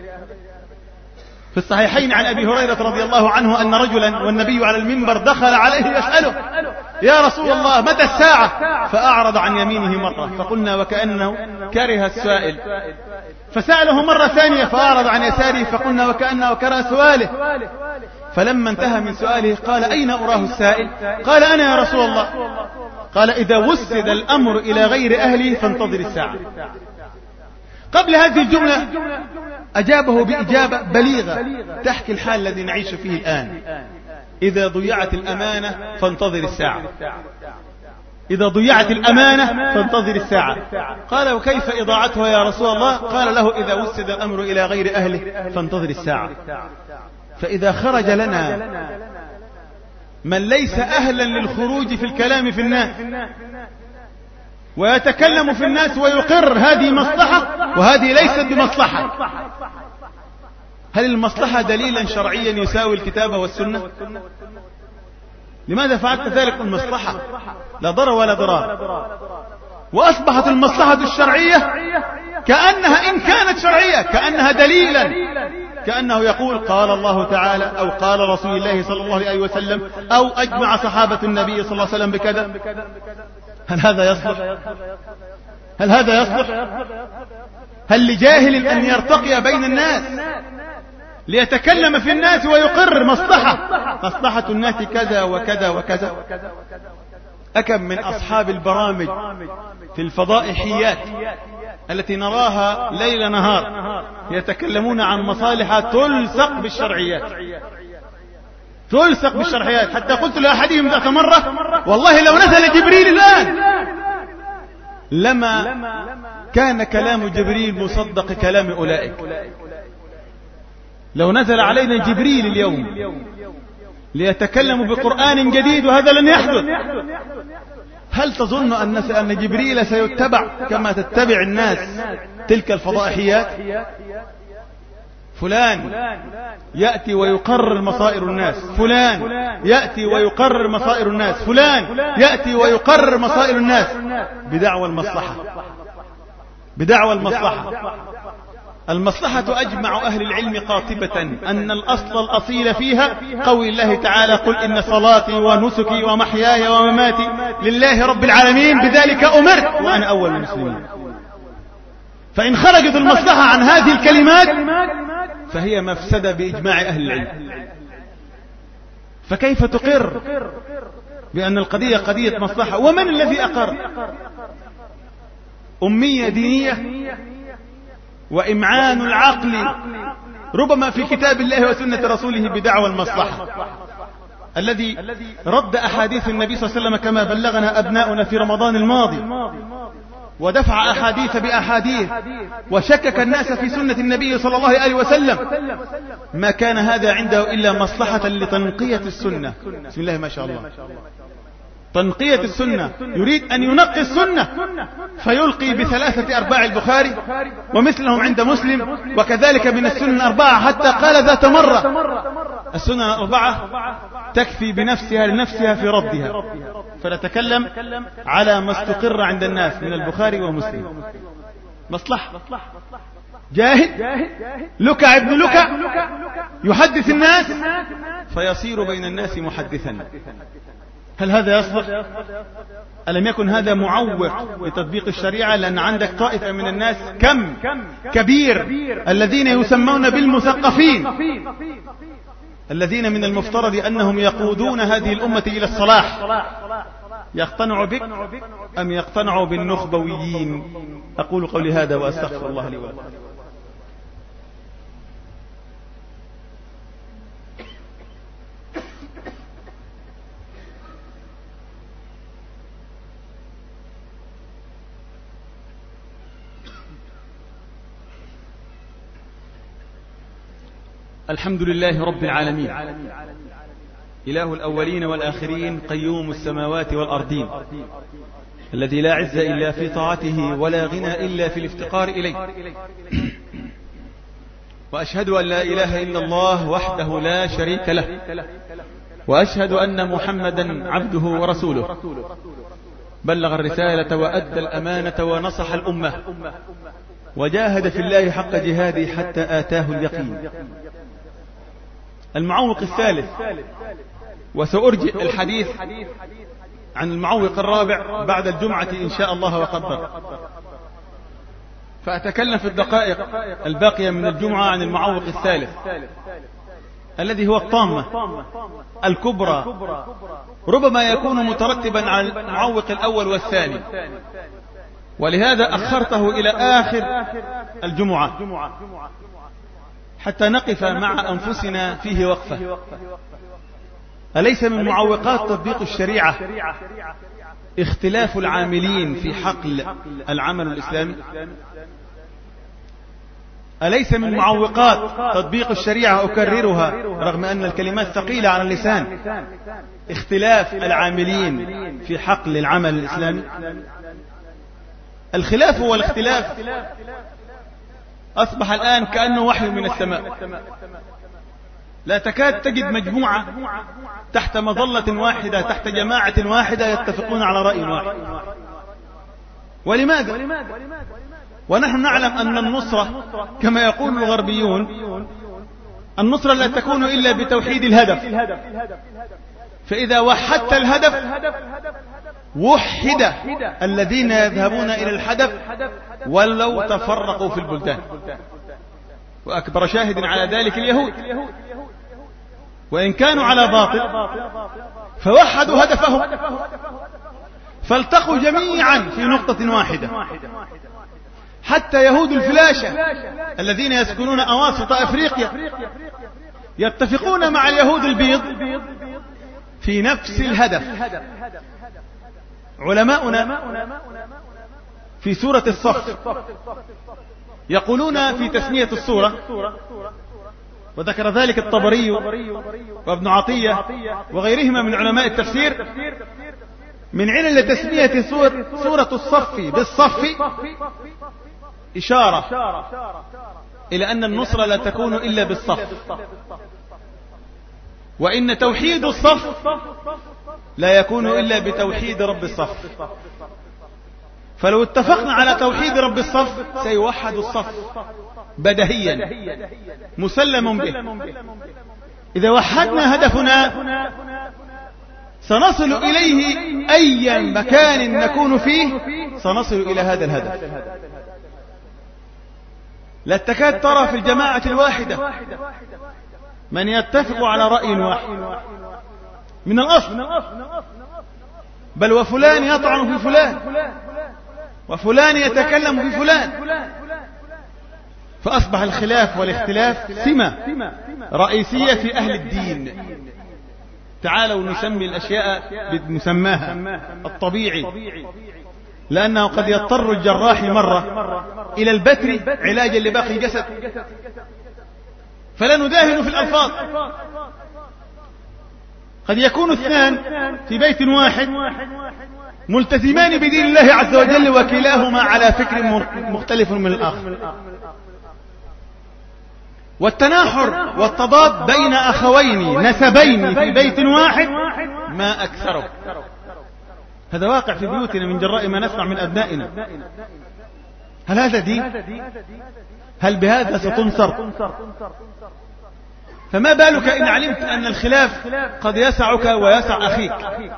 في الصحيحين عن أبي هريرة رضي الله عنه أن رجلا والنبي على المنبر دخل عليه يسأله: يا رسول الله متى الساعة؟ فأعرض عن يمينه مرة، فقلنا وكأنه كره السائل، فسأله مرة ثانية فأعرض عن يساره، فقلنا وكأنه كره سؤاله، فلما انتهى من سؤاله قال: أين أراه السائل؟ قال: أنا يا رسول الله. قال: إذا وسد الأمر إلى غير أهله فانتظر الساعة. قبل هذه الجملة أجابه بإجابة بليغة تحكي الحال الذي نعيش فيه الآن: إذا ضيعت الأمانة فانتظر الساعة. إذا ضيعت الأمانة فانتظر الساعة. قال: وكيف إضاعتها يا رسول الله؟ قال له: إذا وسد الأمر إلى غير أهله فانتظر الساعة. فإذا خرج لنا من ليس أهلا للخروج في الكلام في الناس ويتكلم في الناس ويقر هذه مصلحة وهذه ليست بمصلحة، هل المصلحة دليلا شرعيا يساوي الكتاب والسنة؟ لماذا فعلت ذلك؟ المصلحة لا ضرر ولا ضرار، وأصبحت المصلحة الشرعية كأنها إن كانت شرعية كأنها دليلا، كأنه يقول قال الله تعالى أو قال رسول الله صلى الله عليه وسلم أو أجمع صحابة النبي صلى الله عليه وسلم بكذا. هل هذا يصلح؟ هل هذا يصلح؟ هل لجاهل أن يرتقي بين الناس ليتكلم في الناس ويقر مصلحة مصلحة الناس كذا وكذا وكذا؟ أكم من أصحاب البرامج في الفضائحيات التي نراها ليل نهار يتكلمون عن مصالح تلصق بالشرعيات، تلصق بالشرعيات، حتى قلت لأحدهم ذات مرة: والله لو نزل جبريل الآن لما كان كلام جبريل مصدق كلام أولئك. لو نزل علينا جبريل اليوم ليتكلموا بقرآن جديد وهذا لن يحدث، هل تظن أن جبريل سيتبع كما تتبع الناس تلك الفضائحيات؟ فلان يأتي ويقرر مصائر الناس، فلان يأتي ويقرر مصائر الناس، فلان يأتي ويقرر مصائر الناس بدعوى المصلحة، بدعوى المصلحة. المصلحة أجمع أهل العلم قاطبة أن الأصل الأصيل فيها قول الله تعالى: قل إن صلاتي ونسكي ومحياي ومماتي لله رب العالمين بذلك أمرت وأنا أول المسلمين. فإن خرجت المصلحة عن هذه الكلمات فهي مفسدة بإجماع أهل العلم. فكيف تقر بأن القضية قضية مصلحة؟ ومن الذي أقر؟ أمية دينية وإمعان العقل ربما في كتاب الله وسنة رسوله بدعوى المصلحة، الذي رد أحاديث النبي صلى الله عليه وسلم كما بلغنا أبناؤنا في رمضان الماضي، ودفع أحاديث بأحاديث، وشكك الناس في سنة النبي صلى الله عليه وسلم. ما كان هذا عنده إلا مصلحة لتنقية السنة. بسم الله ما شاء الله، تنقية السنة، يريد أن ينقي السنة فيلقي بثلاثة أرباع البخاري ومثلهم عند مسلم، وكذلك من السنن الأربعة، حتى قال ذات مرة: السنن الأربعة تكفي بنفسها لنفسها في ردها. فنتكلم على ما استقر عند الناس من البخاري ومسلم. مصلحة. جاهد لكع ابن لكع يحدث الناس فيصير بين الناس محدثا. هل هذا يصلح؟ ألم يكن هذا معوق لتطبيق الشريعة؟ لأن عندك طائفة من الناس كم كبير الذين يسمون بالمثقفين، الذين من المفترض أنهم يقودون هذه الأمة إلى الصلاح، يقتنع بك أم يقتنع بالنخبويين؟ أقول قولي هذا وأستغفر الله لي ولكم. الحمد لله رب العالمين، إله الأولين والآخرين، قيوم السماوات والأرضين، الذي لا عز إلا في طاعته ولا غنى إلا في الافتقار إليه. وأشهد أن لا إله إلا الله وحده لا شريك له، وأشهد أن محمدا عبده ورسوله، بلغ الرسالة وأدى الأمانة ونصح الأمة، وجاهد في الله حق جهاده حتى آتاه اليقين. المعوق الثالث، وسأرجئ الحديث عن المعوق الرابع بعد الجمعة إن شاء الله وقدر، فأتكلم في الدقائق الباقية من الجمعة عن المعوق الثالث الذي هو الطامة الكبرى، ربما يكون مترتبا على المعوق الأول والثاني، ولهذا أخرته إلى آخر الجمعة حتى نقف مع أنفسنا فيه وقفة. أليس من معوقات تطبيق الشريعة اختلاف العاملين في حقل العمل الإسلامي؟ أليس من معوقات تطبيق الشريعة، أكررها رغم أن الكلمات ثقيلة على اللسان، اختلاف العاملين في حقل العمل الإسلامي؟ الخلاف والاختلاف أصبح الآن كأنه وحي من السماء، لا تكاد تجد مجموعة تحت مظلة واحدة، تحت جماعة واحدة يتفقون على رأي واحد. ولماذا؟ ونحن نعلم أن النصرة كما يقول الغربيون، النصرة لا تكون إلا بتوحيد الهدف، فإذا وحدت الهدف وحد الذين يذهبون إلى الهدف ولو تفرقوا في البلدان. وأكبر شاهد على ذلك اليهود، وإن كانوا على باطل فوحدوا هدفهم، فالتقوا جميعا في نقطة واحدة. حتى يهود الفلاشة الذين يسكنون أواسط أفريقيا يتفقون مع اليهود البيض في نفس الهدف. علماؤنا في سورة الصف يقولون في تسمية السورة، وذكر ذلك الطبري وابن عطية وغيرهما من علماء التفسير، من علل تسمية سورة الصف بالصف إشارة إلى أن النصرة لا تكون إلا بالصف، وإن توحيد الصف لا يكون إلا بتوحيد رب الصف. فلو اتفقنا على توحيد رب الصف سيوحد الصف بدهيا مسلم به. إذا وحدنا هدفنا سنصل إليه أي مكان نكون فيه، سنصل إلى هذا الهدف. لا تكاد ترى في الجماعة الواحدة من يتفق على رأي واحد من الأصل، بل وفلان يطعن في فلان وفلان يتكلم في فلان، فأصبح الخلاف والاختلاف سمة رئيسية في أهل الدين. تعالوا نسمي الأشياء بمسماها الطبيعي، لأنه قد يضطر الجراح مرة إلى البتر علاجا لباقي الجسد، فلا نداهن في الألفاظ. قد يكون اثنان في بيت واحد ملتزمان بدين الله عز وجل وكلاهما على فكر مختلف من الآخر، والتناحر والتضاد بين أخوين نسبين في بيت واحد ما أكثره. هذا واقع في بيوتنا من جراء ما نسمع من أبنائنا. هل هذا دين؟ هل بهذا ستنصر؟ فما بالك إن علمت أن الخلاف قد يسعك ويسع أخيك.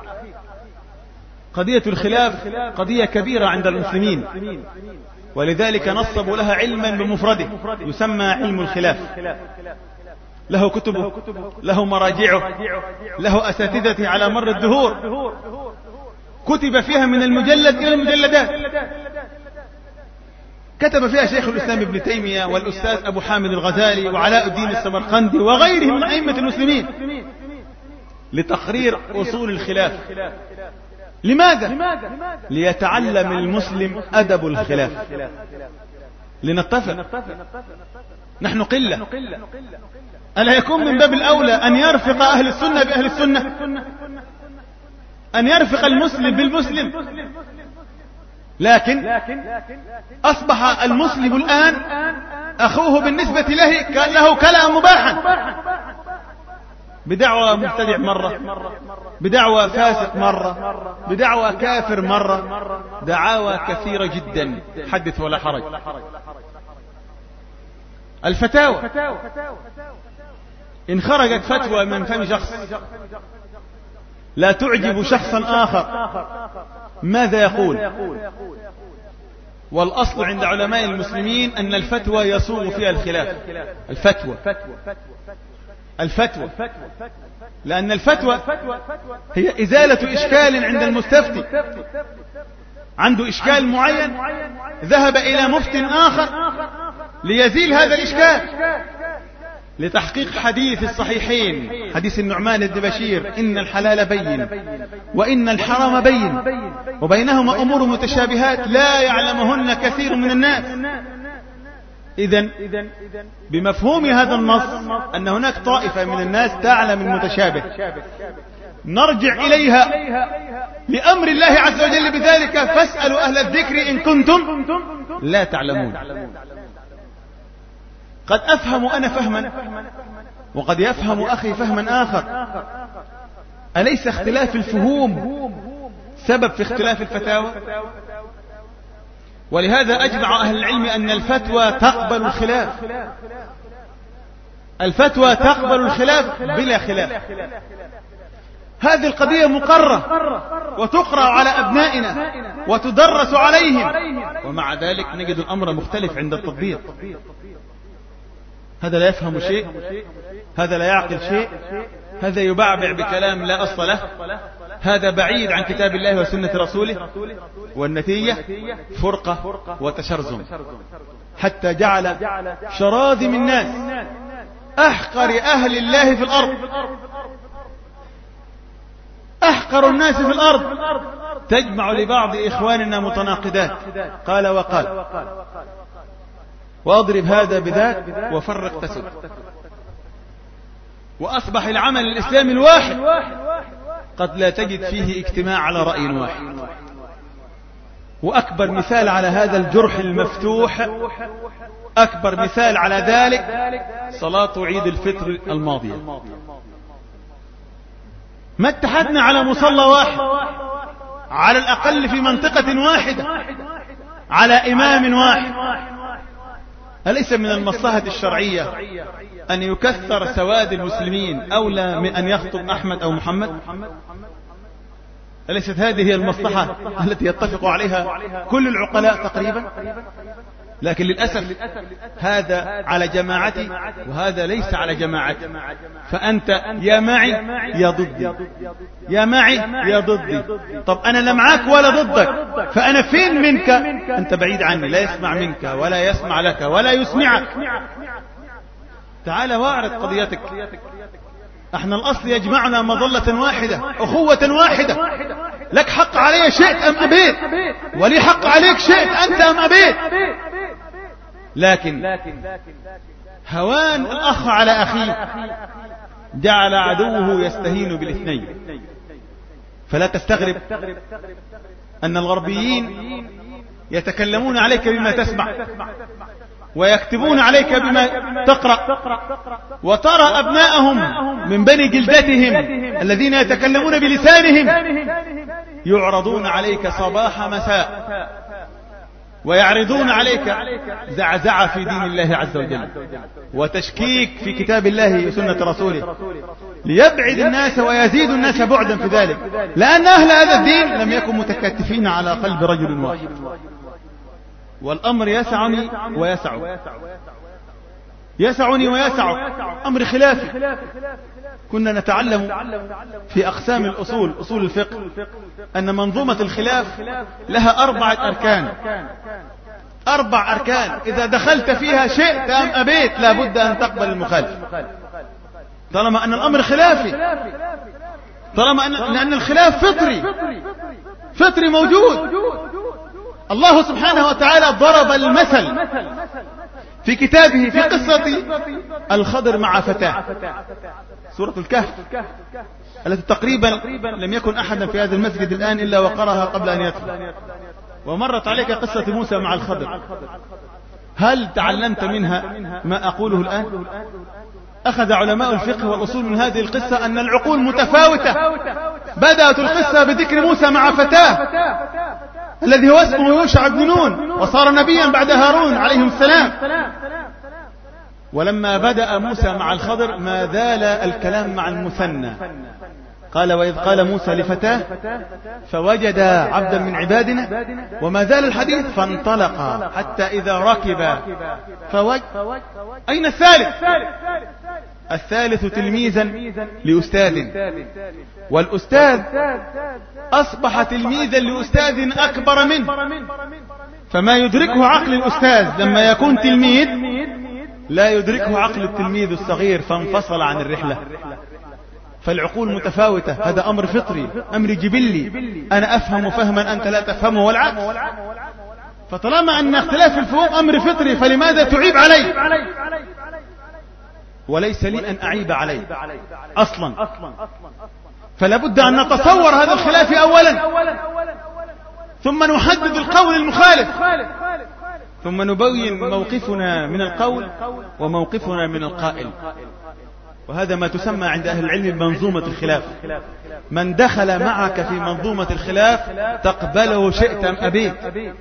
قضية الخلاف قضية كبيرة عند المسلمين، ولذلك نصبوا لها علما بمفرده يسمى علم الخلاف. له كتبه، له مراجعه، له أساتذته على مر الدهور، كتب فيها من المجلد إلى المجلدات. كتب فيها شيخ الإسلام ابن تيمية والأستاذ أبو حامد الغزالي وعلاء الدين السمرقندي وغيرهم من أئمة المسلمين لتقرير أصول الخلاف. لماذا؟ ليتعلم المسلم أدب الخلاف، لنتفق. نحن قلة، ألا يكون من باب الأولى أن يرفق أهل السنة بأهل السنة، أن يرفق المسلم بالمسلم؟ لكن أصبح المسلم الآن أخوه بالنسبة له له كلا مباحا، بدعوى مبتدع مرة، بدعوى فاسق مرة، بدعوى كافر مرة، دعاوى كثيرة جدا حدث ولا حرج. الفتاوى، إن خرجت فتوى من فم شخص لا تعجب شخصا آخر ماذا يقول؟ والأصل عند علماء المسلمين أن الفتوى يصوغ فيها الخلاف. الفتوى الفتوى لأن الفتوى هي إزالة إشكال عند المستفتي، عنده إشكال معين ذهب إلى مفت آخر ليزيل هذا الإشكال، لتحقيق حديث الصحيحين، حديث النعمان بن بشير: إن الحلال بين وإن الحرام بين وبينهما أمور متشابهات لا يعلمهن كثير من الناس. إذن بمفهوم هذا النص أن هناك طائفة من الناس تعلم المتشابه، نرجع إليها لأمر الله عز وجل بذلك: فاسألوا أهل الذكر إن كنتم لا تعلمون. قد أفهم أنا فهما وقد يفهم أخي فهما آخر. أليس اختلاف الفهوم سبب في اختلاف الفتاوى؟ ولهذا أجمع أهل العلم أن الفتوى تقبل الخلاف، الفتوى تقبل الخلاف بلا خلاف. هذه القضية مقرة وتقرأ على أبنائنا وتدرس عليهم، ومع ذلك نجد الأمر مختلف عند التطبيق. هذا لا يفهم شيء، هذا لا يعقل شيء، هذا يبعبع بكلام لا أصل له، هذا بعيد عن كتاب الله وسنة رسوله، والنتيجة فرقة وتشرذم، حتى جعل شراذم الناس أحقر أهل الله في الأرض، أحقر الناس في الأرض تجمع لبعض إخواننا متناقضات قال وقال، وأضرب هذا بذاك وفرق تسد. وأصبح العمل الإسلامي الواحد قد لا تجد فيه اجتماع على رأي واحد. وأكبر مثال على هذا الجرح المفتوح، أكبر مثال على ذلك صلاة عيد الفطر الماضية. ما اتحدنا على مصلى واحد، على الأقل في منطقة واحدة، على إمام واحد. أليس من المصلحة الشرعية أن يكثر سواد المسلمين أولى من أن يخطب أحمد أو محمد؟ أليست هذه هي المصلحة التي يتفق عليها كل العقلاء تقريبا؟ لكن للأسف هذا على جماعتي وهذا ليس على جماعتي، فأنت يا معي يا ضدي، يا معي يا ضدي. طب أنا لا معاك ولا ضدك، فأنا فين منك؟ أنت بعيد عني، لا يسمع منك ولا يسمع لك ولا يسمعك. تعال واعرض قضيتك. احنا الأصل يجمعنا مظلة واحدة، أخوة واحدة. لك حق علي شئت أم أبيت، ولي حق عليك شئت أنت أم أبيت. لكن هوان الأخ على أخيه جعل عدوه يستهين بالاثنين. فلا تستغرب أن الغربيين يتكلمون عليك بما تسمع ويكتبون عليك بما تقرأ، وترى أبناءهم من بني جلدتهم الذين يتكلمون بلسانهم يعرضون عليك صباح مساء ويعرضون عليك زعزعة في دين الله عز وجل وتشكيك في كتاب الله وسنة رسوله، ليبعد الناس ويزيد الناس بعدا في ذلك، لأن أهل هذا الدين لم يكن متكاتفين على قلب رجل واحد. والأمر يسعني ويسع يسعني ويسع أمر خلافي. كنا نتعلم في أقسام الأصول، أصول الفقه، أن منظومة الخلاف لها أربعة أركان. أربع أركان إذا دخلت فيها شئت أم أبيت لابد أن تقبل المخالف، طالما أن الأمر خلافي، طالما أن, لأن الخلاف فطري فطري موجود. الله سبحانه وتعالى ضرب المثل في كتابه في قصة الخضر مع فتاة، سورة الكهف، التي تقريبا لم يكن أحدا في هذا المسجد الآن إلا وقرأها قبل أن يدخل. ومرت عليك قصة موسى مع الخضر، هل تعلمت منها ما أقوله الآن؟ أخذ علماء الفقه والأصول من هذه القصة أن العقول متفاوتة. بدأت القصة بذكر موسى مع فتاة الذي هو اسمه يوشع بن نون، وصار نبيا بعد هارون عليهم السلام. ولما بدأ موسى مع الخضر ما زال الكلام مع المثنى. قال وإذ قال موسى لفتاه فوجد عبدا من عبادنا، وما زال الحديث فانطلق حتى إذا ركب فوجد. أين الثالث؟ الثالث تلميذا لأستاذ، والأستاذ أصبح تلميذا لأستاذ أكبر منه، فما يدركه عقل الأستاذ لما يكون تلميذ لا يدركه عقل التلميذ الصغير، فانفصل عن الرحلة. فالعقول متفاوتة، هذا أمر فطري، أمر جبلي، أنا أفهم فهما أنت لا تفهمه والعكس. فطالما أن اختلاف الفهوم أمر فطري فلماذا تعيب علي؟ وليس لي أن أعيب عليه أصلا. فلا بد أن نتصور هذا الخلاف أولا، ثم نحدد القول المخالف، ثم نبين موقفنا من القول وموقفنا من القائل. وهذا ما تسمى عند أهل العلم بمنظومة الخلاف. من دخل معك في منظومة الخلاف تقبله شئت أم أبيت،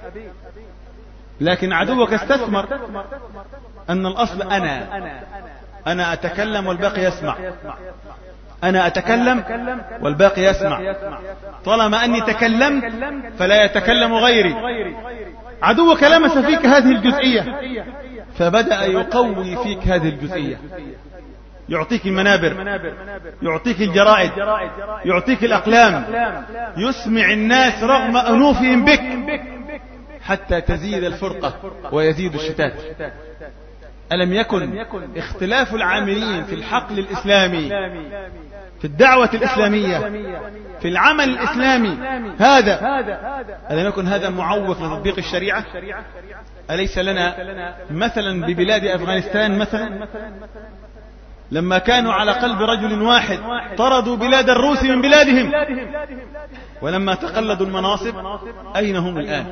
لكن عدوك استثمر أن الأصل أنا أنا أتكلم والباقي يسمع، أنا أتكلم والباقي يسمع، طالما أني تكلمت فلا يتكلم غيري. عدوك لمس فيك هذه الجزئية فبدأ يقوي فيك هذه الجزئية، يعطيك المنابر، يعطيك الجرائد، يعطيك الأقلام، يسمع الناس رغم أنوفهم بك حتى تزيد الفرقة ويزيد الشتات. ألم يكن اختلاف العاملين في الحقل الإسلامي، في الدعوة الإسلامية، في العمل الإسلامي، هذا ألم يكن هذا معوق لتطبيق الشريعة؟ أليس لنا مثلا ببلاد أفغانستان مثلا لما كانوا على قلب رجل واحد طردوا بلاد الروس من بلادهم، ولما تقلدوا المناصب أين هم الآن؟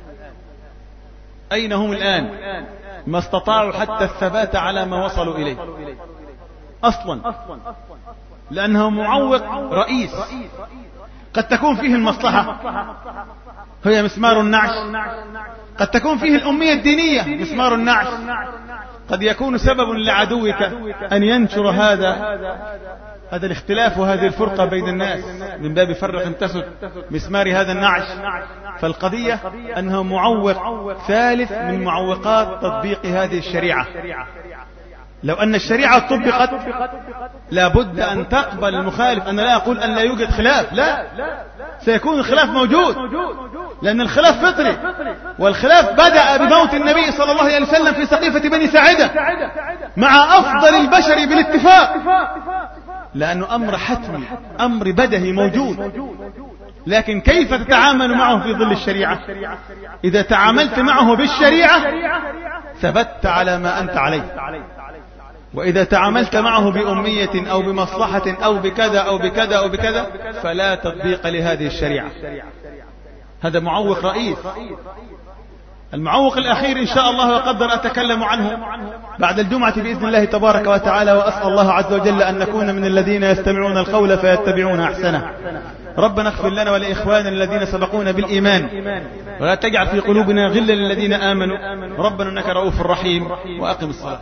أين هم الآن؟ ما استطاعوا حتى الثبات على ما وصلوا إليه أصلا، لأنه معوق رئيس. قد تكون فيه المصلحة هي مسمار النعش، قد تكون فيه الأمية الدينية مسمار النعش، قد يكون سبب لعدوك أن ينشر هذا هذا الاختلاف وهذه الفرقة بين الناس من باب فرق تسد مسمار هذا النعش. فالقضية أنه معوق ثالث من معوقات تطبيق هذه الشريعة. لو أن الشريعة طبقت لابد أن تقبل المخالف. أنا لا أقول أن لا يوجد خلاف، لا، سيكون الخلاف موجود، لأن الخلاف فطري، والخلاف بدأ بموت النبي صلى الله عليه وسلم في سقيفة بني ساعدة مع أفضل البشر بالاتفاق، لأنه أمر حتمي، أمر بدهي موجود. لكن كيف تتعامل معه في ظل الشريعة؟ إذا تعاملت معه بالشريعة ثبت على ما أنت عليه، وإذا تعاملت معه بأمية أو بمصلحة أو بكذا أو بكذا أو بكذا فلا تطبيق لهذه الشريعة. هذا معوق رئيس. المعوق الأخير إن شاء الله وقدر أتكلم عنه بعد الجمعة بإذن الله تبارك وتعالى، وأسأل الله عز وجل أن نكون من الذين يستمعون القول فيتبعون أحسنه. ربنا اغفر لنا ولإخواننا الذين سبقونا بالإيمان، ولا تجعل في قلوبنا غلا للذين آمنوا، ربنا إنك رؤوف رحيم. وأقم الصلاة.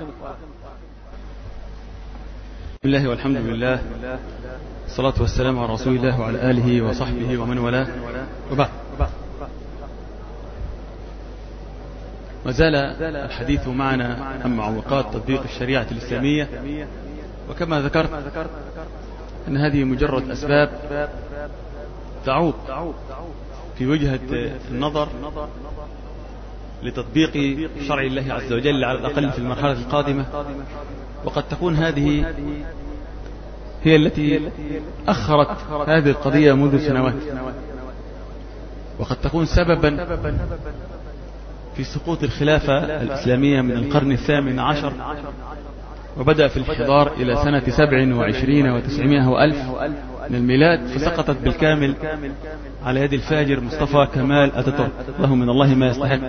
بسم الله والحمد لله، الصلاة والسلام على رسول الله وعلى آله وصحبه ومن والاه، وبعد. ما زال الحديث معنا عن معوقات تطبيق الشريعة الإسلامية، وكما ذكرت أن هذه مجرد أسباب تعوق في وجهة النظر لتطبيق شرع الله عز وجل على الأقل في المرحلة القادمة، وقد تكون هذه هي التي أخرت هذه القضية منذ سنوات، وقد تكون سببا في سقوط الخلافة الإسلامية من القرن الثامن عشر، وبدأ في الحضار إلى سنة سبع وعشرين وتسعمائة وألف من الميلاد، فسقطت بالكامل على يد الفاجر مصطفى كمال أتاتورك، له من الله ما يستحق.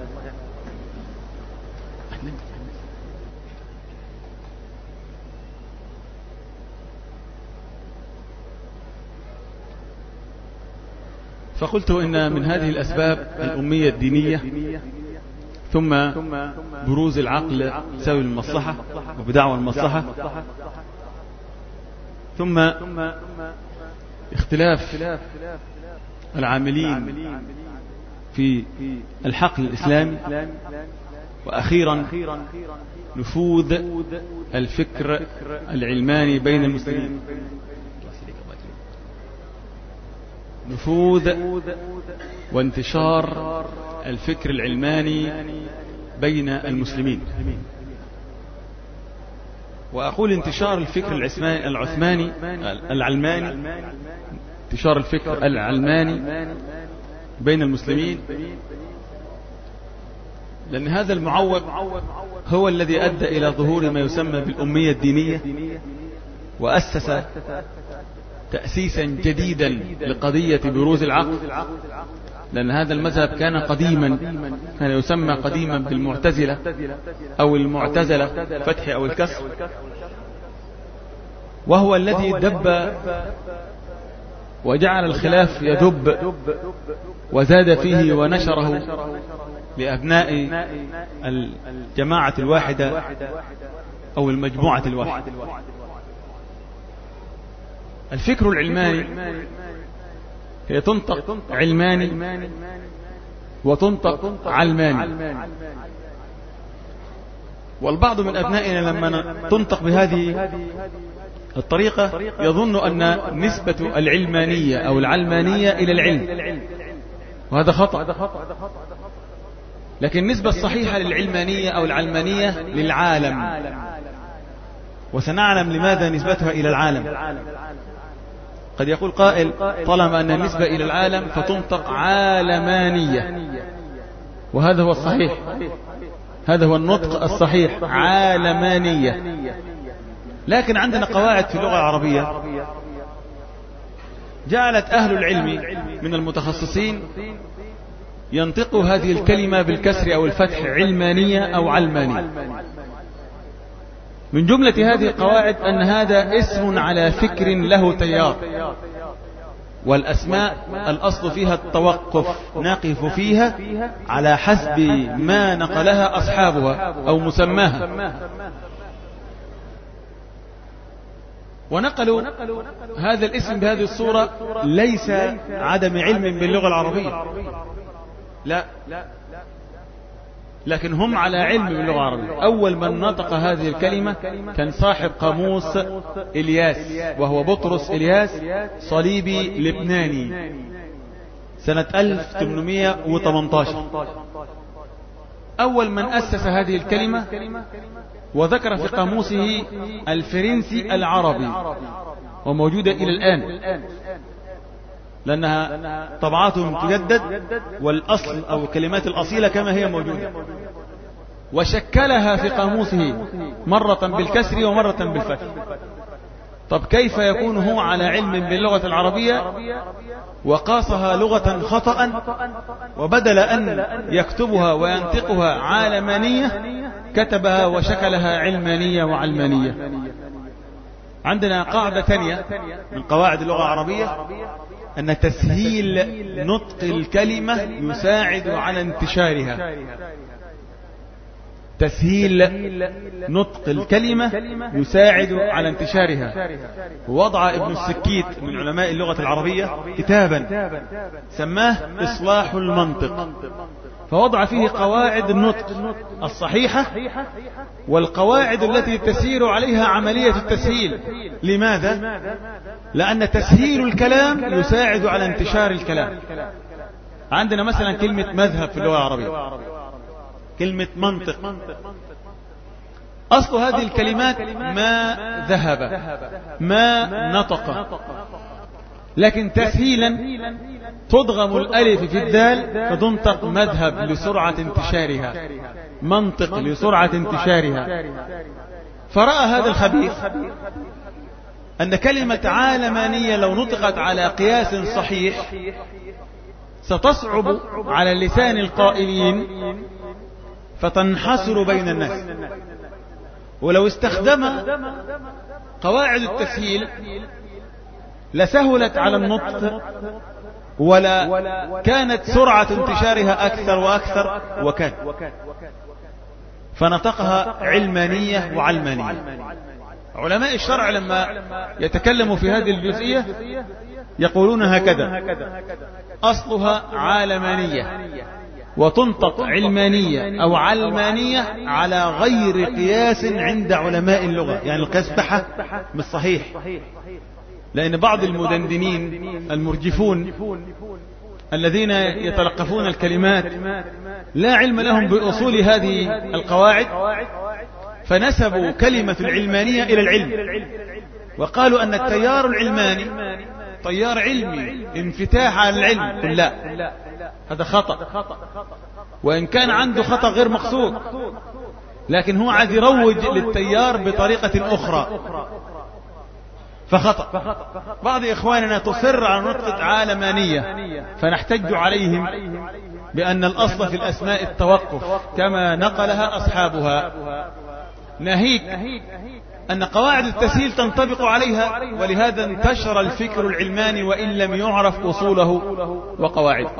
فقلت إن من هذه الأسباب الأمية الدينية، ثم بروز العقل تساوي المصلحة وبدعوى المصلحة، ثم اختلاف العاملين في الحقل الإسلامي، وأخيرا نفوذ الفكر العلماني بين المسلمين، نفوذ وانتشار الفكر العلماني بين المسلمين. وأقول انتشار الفكر العثماني العلماني انتشار الفكر العلماني بين المسلمين، لأن هذا المعوق هو الذي أدى إلى ظهور ما يسمى بالأمية الدينية، وأسس تأسيسا جديدا لقضية بروز العقل، لأن هذا المذهب كان قديما كان يسمى قديما بالمعتزلة أو المعتزلة فتح أو الكسر، وهو الذي دب وجعل الخلاف يدب وزاد فيه ونشره لأبناء الجماعة الواحدة أو المجموعة الواحدة. الفكر العلماني هي تنطق علماني وتنطق علماني، والبعض من أبنائنا لما تنطق بهذه الطريقة يظن أن نسبة العلمانية أو العلمانية إلى العلم، وهذا خطأ. لكن النسبة الصحيحة للعلمانية أو العلمانية للعالم، وسنعلم لماذا نسبتها إلى العالم. قد يقول قائل طالما أن النسبة إلى العالم فتنطق عالمانية، وهذا هو الصحيح، هذا هو النطق الصحيح، عالمانية. لكن عندنا قواعد في اللغة العربية جعلت أهل العلم من المتخصصين ينطقوا هذه الكلمة بالكسر أو الفتح، علمانية أو علمانية. من جملة هذه القواعد أن هذا اسم على فكر له تيار، والأسماء الأصل فيها التوقف، نقف فيها على حسب ما نقلها أصحابها أو مسماها. ونقلوا هذا الاسم بهذه الصورة ليس عدم علم باللغة العربية، لا، لكن هم على علم باللغة العربية. أول من نطق هذه الكلمة كان صاحب قاموس إلياس، وهو بطرس إلياس، صليبي لبناني، سنة ألف وثمانمائة وثمانية عشر. أول من أسس هذه الكلمة وذكر في قاموسه الفرنسي العربي، وموجودة إلى الآن، لأنها طبعاتهم تجدد، والأصل أو الكلمات الأصيلة كما هي موجودة، وشكلها في قاموسه مرة بالكسر ومرة بالفتح. طب كيف يكون هو على علم باللغة العربية وقاصها لغة خطأ، وبدل أن يكتبها وينطقها عالمانية كتبها وشكلها علمانية وعلمانية؟ عندنا قاعدة ثانية من قواعد اللغة العربية، أن تسهيل نطق الكلمة يساعد على انتشارها. تسهيل نطق الكلمة يساعد على انتشارها. ووضع ابن السكيت من علماء اللغة العربية كتابا سماه إصلاح المنطق، فوضع فيه قواعد النطق الصحيحة والقواعد التي تسير عليها عملية التسهيل. لماذا؟ لأن تسهيل الكلام يساعد على انتشار الكلام. عندنا مثلا كلمة مذهب في اللغة العربية، كلمة منطق، أصل هذه الكلمات ما ذهب ما نطق، لكن تسهيلا تضغم الألف في الدال فتنطق مذهب لسرعة انتشارها، منطق لسرعة انتشارها. فرأى هذا الخبيث أن كلمة عالمانية لو نطقت على قياس صحيح ستصعب على لسان القائلين فتنحصر بين الناس، ولو استخدم قواعد التسهيل لسهلت على النطق ولا كانت سرعة انتشارها أكثر وأكثر وكان فنطقها علمانية وعلمانية. علماء الشرع لما يتكلموا في هذه الجزئية يقولون هكذا: أصلها عالمانية وتنطق علمانية أو علمانية على غير قياس عند علماء اللغة، يعني القياس بحث مش صحيح، لأن بعض المدندنين المرجفون الذين يتلقفون الكلمات لا علم لهم بأصول هذه القواعد، فنسبوا كلمة العلمانية إلى العلم، وقالوا أن التيار العلماني تيار علمي انفتاح على العلم. قل لا، هذا خطأ، وإن كان عنده خطأ غير مقصود، لكن هو عاد يروج للتيار بطريقة أخرى فخطأ. بعض إخواننا تصر على نطق عالمانية، فنحتج عليهم بأن الأصل في الأسماء التوقف كما نقلها أصحابها، ناهيك أن قواعد التسهيل تنطبق عليها، ولهذا انتشر الفكر العلماني وإن لم يعرف أصوله وقواعده.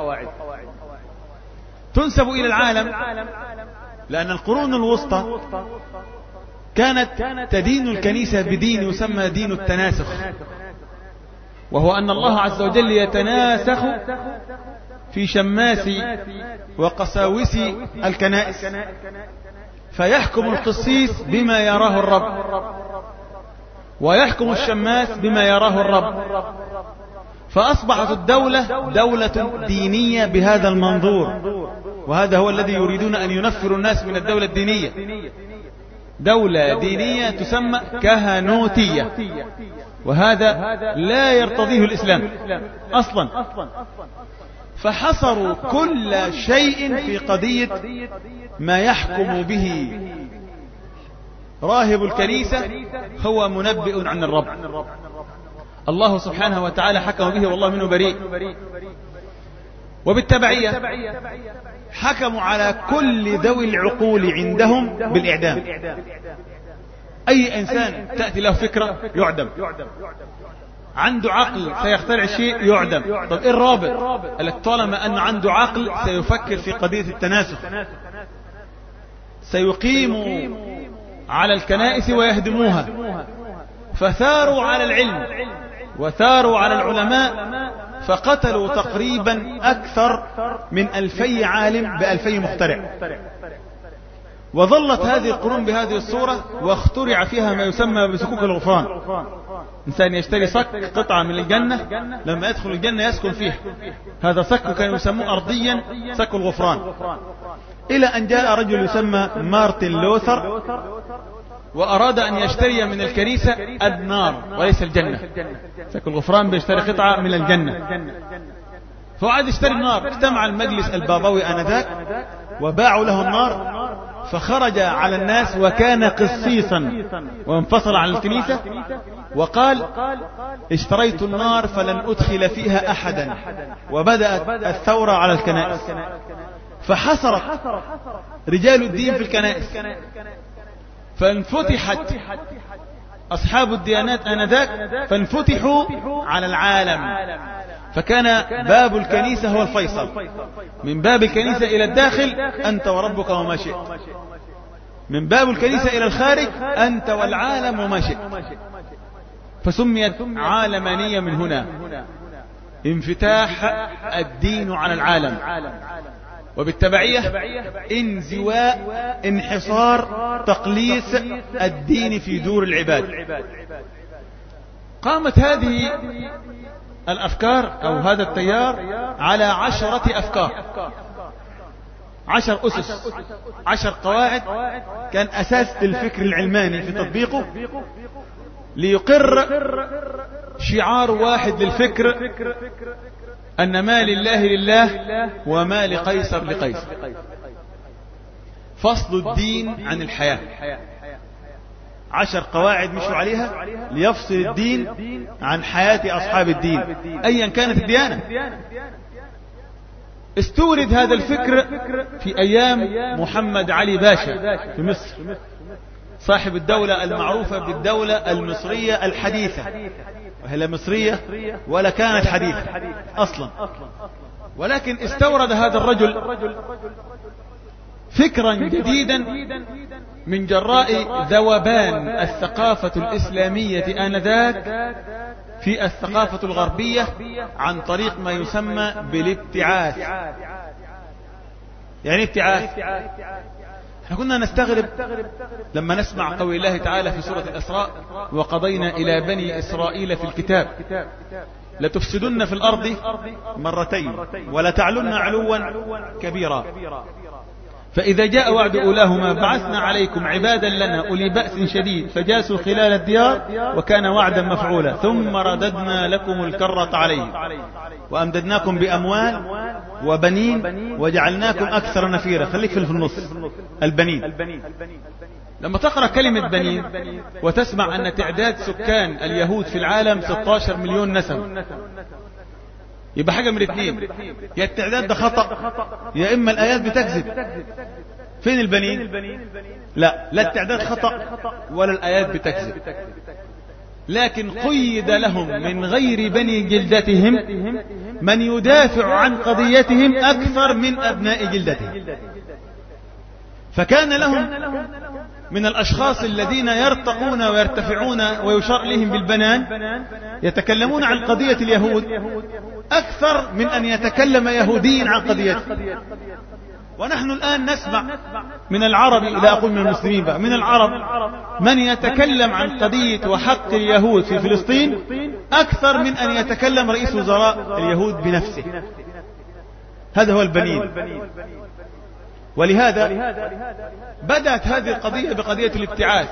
تنسب إلى العالم لأن القرون الوسطى كانت تدين الكنيسة بدين يسمى دين التناسخ، وهو أن الله عز وجل يتناسخ في شماس وقساوس الكنائس، فيحكم القسيس بما يراه الرب ويحكم الشماس بما يراه الرب، فأصبحت الدولة دولة دينية بهذا المنظور، وهذا هو الذي يريدون أن ينفروا الناس من الدولة الدينية. دولة دينية تسمى كهنوتية، وهذا لا يرتضيه الإسلام أصلا، فحصروا كل شيء في قضية ما يحكم به راهب الكنيسة هو منبئ عن الرب. الله سبحانه وتعالى حكم به والله منه بريء، وبالتبعية حكموا على كل ذوي العقول عندهم بالإعدام. أي إنسان تأتي له فكرة يعدم، عنده عقل سيخترع شيء يعدم. طب إيه الرابط؟ قال لك طالما أنه عنده عقل سيفكر في قضية التناسخ، سيقيم على الكنائس ويهدموها. فثاروا على العلم وثاروا على العلماء، فقتلوا تقريبا أكثر من ألفي عالم بألفي مخترع. وظلت هذه القرون بهذه الصورة، واخترع فيها ما يسمى بسكوك الغفران. إنسان يشتري صك قطعة من الجنة، لما يدخل الجنة يسكن فيها. هذا صك كانوا يسموه أرضيا صك الغفران، إلى أن جاء رجل يسمى مارتن لوثر وأراد أن يشتري من الكنيسة النار وليس الجنة. صك الغفران بيشتري قطعة من الجنة، فعاد يشتري النار. اجتمع المجلس البابوي آنذاك وباعوا له النار، فخرج على الناس وكان قصيصا وانفصل عن الكنيسة وقال: اشتريت النار فلن أدخل فيها أحدا. وبدأت الثورة على الكنائس، فحصرت رجال الدين في الكنائس، فانفتحت أصحاب الديانات آنذاك، فانفتحوا على العالم، فكان باب الكنيسة هو الفيصل. من باب الكنيسة إلى الداخل أنت وربك وما شئت، من باب الكنيسة إلى الخارج أنت والعالم وما شئت، فسميت عالمانية من هنا، انفتاح الدين على العالم، وبالتبعية انزواء، انحصار، تقليص الدين في دور العباد. قامت هذه الأفكار أو هذا التيار على عشرة أفكار، عشر أسس، عشر قواعد كان أساس الفكر العلماني في تطبيقه، ليقر شعار واحد للفكر: أن ما لله لله وما لقيصر لقيصر. فصل الدين عن الحياة، عشر قواعد مشوا عليها ليفصل الدين عن حياة أصحاب الدين أيا كانت الديانة. استورد هذا الفكر في أيام محمد علي باشا في مصر، صاحب الدولة المعروفة بالدولة المصرية الحديثة، وهي لا مصرية ولا كانت حديثة أصلا، ولكن استورد هذا الرجل فكرا جديدا من جراء ذوبان الثقافة الإسلامية آنذاك في الثقافة الغربية عن طريق ما يسمى بالابتعاث. يعني ابتعاث، احنا كنا نستغرب لما نسمع قول الله تعالى في سورة الإسراء: وقضينا إلى بني إسرائيل في الكتاب لتفسدن في الأرض مرتين ولتعلن علوا كبيرا فإذا جاء وعد أولاهما بعثنا عليكم عبادا لنا أولي بأس شديد فجاسوا خلال الديار وكان وعدا مفعولا ثم رددنا لكم الكرة عليهم وأمددناكم بأموال وبنين وجعلناكم أكثر نفيرا. خليك في النص، البنين. لما تقرأ كلمة بنين وتسمع أن تعداد سكان اليهود في العالم ستة عشر مليون نسمة، يبقى حاجة من الاثنين: يا التعداد ده خطأ يا إما الآيات بتكذب. فين البنين؟ لا، لا التعداد خطأ ولا الآيات بتكذب، لكن قيد لهم من غير بني جلدتهم من يدافع عن قضيتهم أكثر من أبناء جلدتهم. فكان لهم من الأشخاص الذين يرتقون ويرتفعون ويشار إليهم بالبنان يتكلمون عن قضية اليهود أكثر من أن يتكلم يهودي عن قضيته. ونحن الآن نسمع من العرب، لا أقول من المسلمين بقى، من العرب من يتكلم عن قضية وحق اليهود في فلسطين أكثر من أن يتكلم رئيس وزراء اليهود بنفسه. هذا هو البنين. ولهذا بدأت هذه القضية بقضية الابتعاث.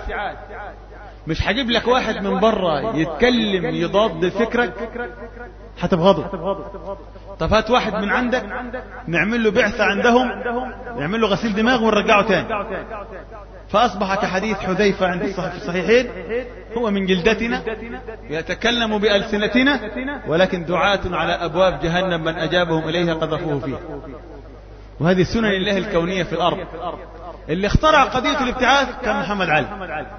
مش هجيب لك واحد من برا يتكلم يضاد فكرك هتبغضه. طب هات واحد من عندك نعمل له بعثة عندهم، نعمل له غسيل دماغ ونرجعه تاني. فأصبح كحديث حذيفة عند الصحيحين: هو من جلدتنا يتكلم بألسنتنا ولكن دعاة على أبواب جهنم من أجابهم إليها قذفوه فيه. وهذه سنن الله الكونية في الأرض. اللي اخترع قضية الابتعاث كان محمد علي،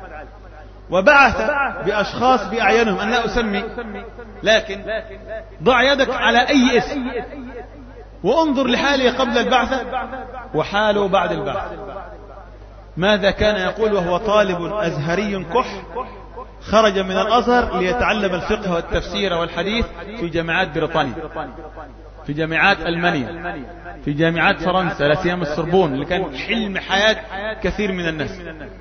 وبعث بأشخاص بأعيانهم أن لا أسمي، لكن ضع يدك على أي اسم وانظر لحاله قبل البعثة وحاله بعد البعث. ماذا كان يقول وهو طالب أزهري كح خرج من الأزهر ليتعلم الفقه والتفسير والحديث في جامعات بريطانيا، في جامعات ألمانيا، في جامعات فرنسا، لا سيما السوربون اللي كان حلم حياة كثير من الناس.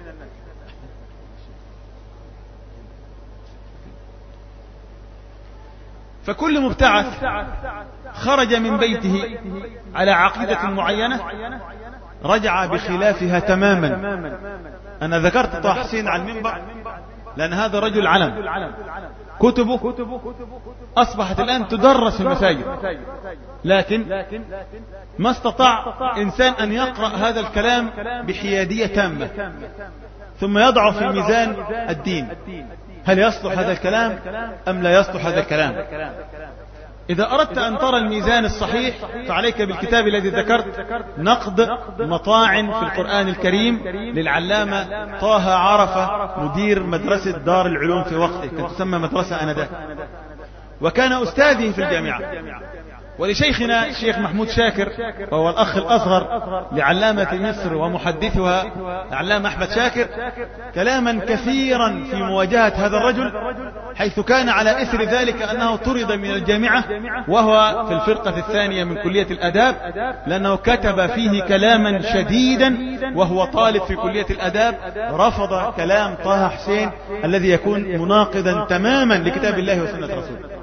فكل مبتعث خرج من بيته على عقيدة معينة رجع بخلافها تماما. أنا ذكرت طه حسين على المنبر لأن هذا الرجل علم، كتبه أصبحت الآن تدرس في المساجد، لكن ما استطاع إنسان أن يقرأ هذا الكلام بحيادية تامة ثم يضع في ميزان الدين، هل يصلح هذا الكلام أم لا يصلح هذا الكلام. إذا أردت أن ترى الميزان الصحيح فعليك بالكتاب الذي ذكرت، نقد مطاعن في القرآن الكريم للعلامة طه عرفة، مدير مدرسة دار العلوم في وقته، كانت تسمى مدرسة آنذاك، وكان أستاذه في الجامعة. ولشيخنا الشيخ محمود شاكر، وهو الأخ الأصغر لعلامة مصر ومحدثها العلامة أحمد شاكر، كلاما كثيرا في مواجهة هذا الرجل، حيث كان على إثر ذلك أنه طرد من الجامعة وهو في الفرقة الثانية من كلية الأداب، لأنه كتب فيه كلاما شديدا وهو طالب في كلية الأداب، رفض كلام طه حسين الذي يكون مناقضا تماما لكتاب الله وسنة رسوله.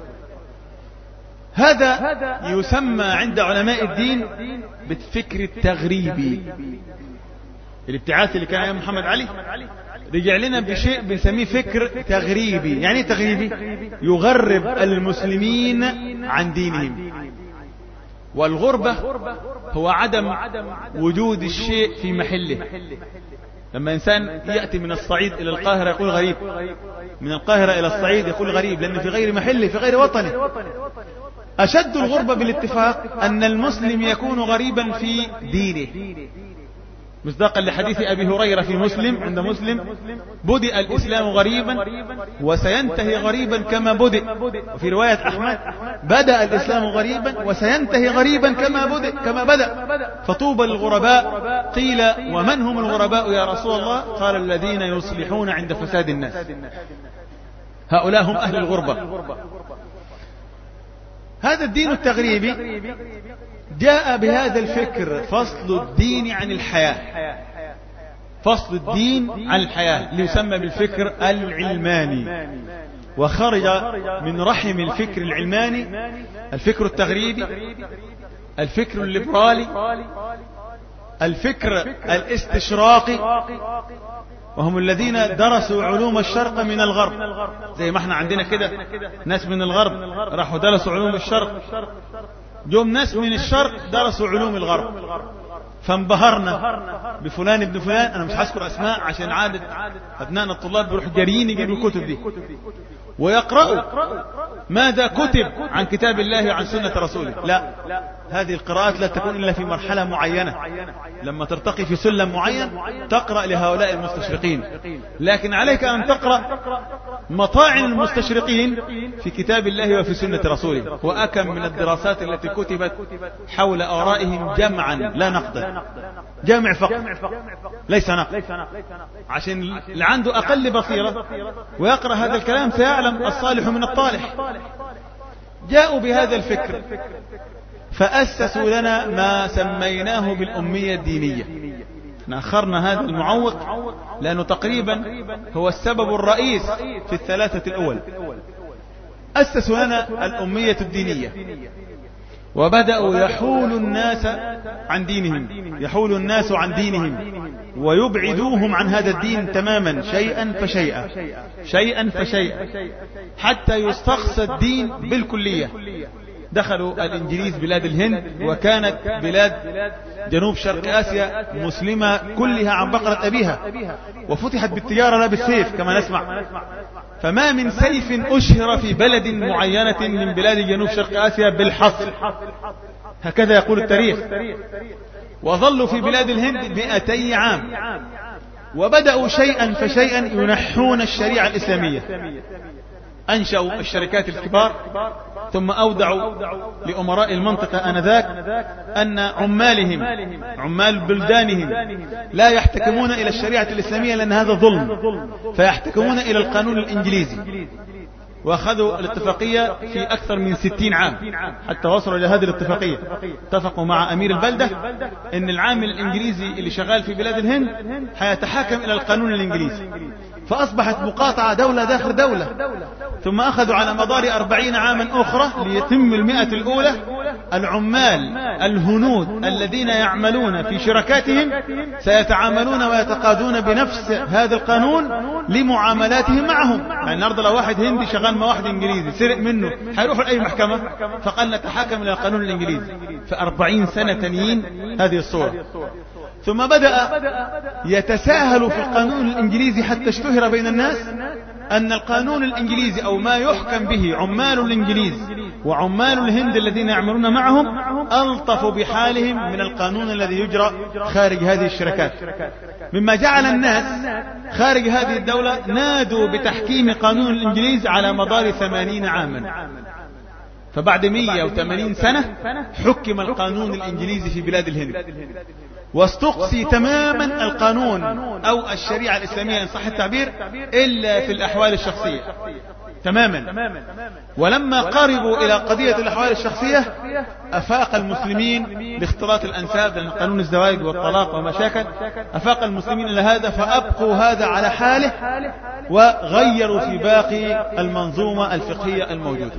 هذا يسمى عند علماء الدين بالفكر التغريبي. الابتعاث اللي كان ايام محمد علي رجع لنا بشيء بنسميه فكر تغريبي. يعني ايه تغريبي؟ يغرب المسلمين عن دينهم. والغربة هو عدم وجود الشيء في محله. لما إنسان يأتي من الصعيد إلى القاهرة يقول غريب، من القاهرة إلى الصعيد يقول غريب، لأنه في غير محله، في غير وطنه. أشد الغربة بالاتفاق أن المسلم يكون غريبا في دينه، مصداقا لحديث أبي هريرة في مسلم، عند مسلم: بدأ الإسلام غريبا وسينتهي غريبا كما بدأ. وفي رواية أحمد: بدأ الإسلام غريبا وسينتهي غريبا كما بدأ كما بدأ فطوبى للغرباء. قيل: ومن هم الغرباء يا رسول الله؟ قال: الذين يصلحون عند فساد الناس. هؤلاء هم أهل الغربة. هذا الدين التغريبي جاء بهذا الفكر: فصل الدين عن الحياة، فصل الدين عن الحياة، ليسمى بالفكر العلماني. وخرج من رحم الفكر العلماني الفكر التغريبي، الفكر الليبرالي، الفكر الاستشراقي، وهم الذين درسوا علوم الشرق من الغرب. زي ما احنا عندنا كده ناس من الغرب راحوا درسوا علوم الشرق، جم ناس من الشرق درسوا علوم الغرب، فانبهرنا بفلان ابن فلان. انا مش هذكر اسماء عشان عادة ابنائنا الطلاب بيروحوا جاريين يجيبوا الكتب دي ويقرأوا ماذا كتب عن كتاب الله وعن سنة رسوله. لا، هذه القراءات لا تكون إلا في مرحلة معينة، لما ترتقي في سلم معين تقرأ لهؤلاء المستشرقين. لكن عليك أن تقرأ مطاعن المستشرقين في كتاب الله وفي سنة رسوله. وأكم من الدراسات التي كتبت حول آرائهم جمعا لا نقدا، جامع فقط ليس نقد، عشان اللي عنده أقل بصيرة ويقرأ هذا الكلام سيعلم الصالح من الطالح. جاءوا بهذا الفكر فأسسوا لنا ما سميناه بالأمية الدينية. نأخرنا هذا المعوق لأنه تقريبا هو السبب الرئيس في الثلاثة الأول. أسسوا لنا الأمية الدينية وبدأوا يحول الناس عن دينهم، يحول الناس عن دينهم ويبعدوهم عن هذا الدين تماما، شيئا فشيئا شيئا فشيئا حتى يستقصى الدين بالكلية. دخلوا الإنجليز بلاد الهند، وكانت بلاد جنوب شرق آسيا مسلمة كلها عن بقرة أبيها، وفتحت بالتجارة لا بالسيف كما نسمع. فما من سيف أشهر في بلد معينة من بلاد جنوب شرق آسيا بالحصر، هكذا يقول التاريخ. وظلوا في بلاد الهند مئتي عام، وبدأوا شيئا فشيئا ينحون الشريعة الإسلامية. أنشأوا الشركات الكبار، ثم أودعوا لأمراء المنطقة آنذاك أن عمالهم عمال بلدانهم لا يحتكمون إلى الشريعة الإسلامية لأن هذا ظلم، فيحتكمون إلى القانون الإنجليزي. وأخذوا الاتفاقية في أكثر من ستين عام حتى وصلوا إلى هذه الاتفاقية. اتفقوا مع أمير البلدة أن العامل الإنجليزي اللي شغال في بلاد الهند حيتحاكم إلى القانون الإنجليزي، فأصبحت مقاطعة دولة داخل دولة. ثم أخذوا على مدار أربعين عاما أخرى ليتم المئة الأولى العمال الهنود الذين يعملون في شركاتهم سيتعاملون ويتقاضون بنفس هذا القانون لمعاملاتهم معهم. يعني النهارده لو واحد هندي شغال مع واحد إنجليزي سرق منه هيروحوا لأي محكمة؟ فقال نتحاكم إلى القانون الإنجليزي. في أربعين سنة تانيين هذه الصورة. ثم بدأ يتساهل في القانون الإنجليزي حتى اشتهر بين الناس أن القانون الإنجليزي أو ما يحكم به عمال الإنجليز وعمال الهند الذين يعملون معهم ألطف بحالهم من القانون الذي يجرى خارج هذه الشركات، مما جعل الناس خارج هذه الدولة نادوا بتحكيم قانون الإنجليز على مدار ثمانين عاما. فبعد مئة وثمانين سنة حكم القانون الإنجليزي في بلاد الهند، واستقصي تماما القانون أو الشريعة الإسلامية إن صح التعبير إلا في الأحوال الشخصية تماما. ولما قربوا إلى قضية الأحوال الشخصية أفاق المسلمين لاختلاط الأنساب، لأن قانون الزواج والطلاق ومشاكل أفاق المسلمين إلى هذا، فأبقوا هذا على حاله وغيروا في باقي المنظومة الفقهية الموجودة.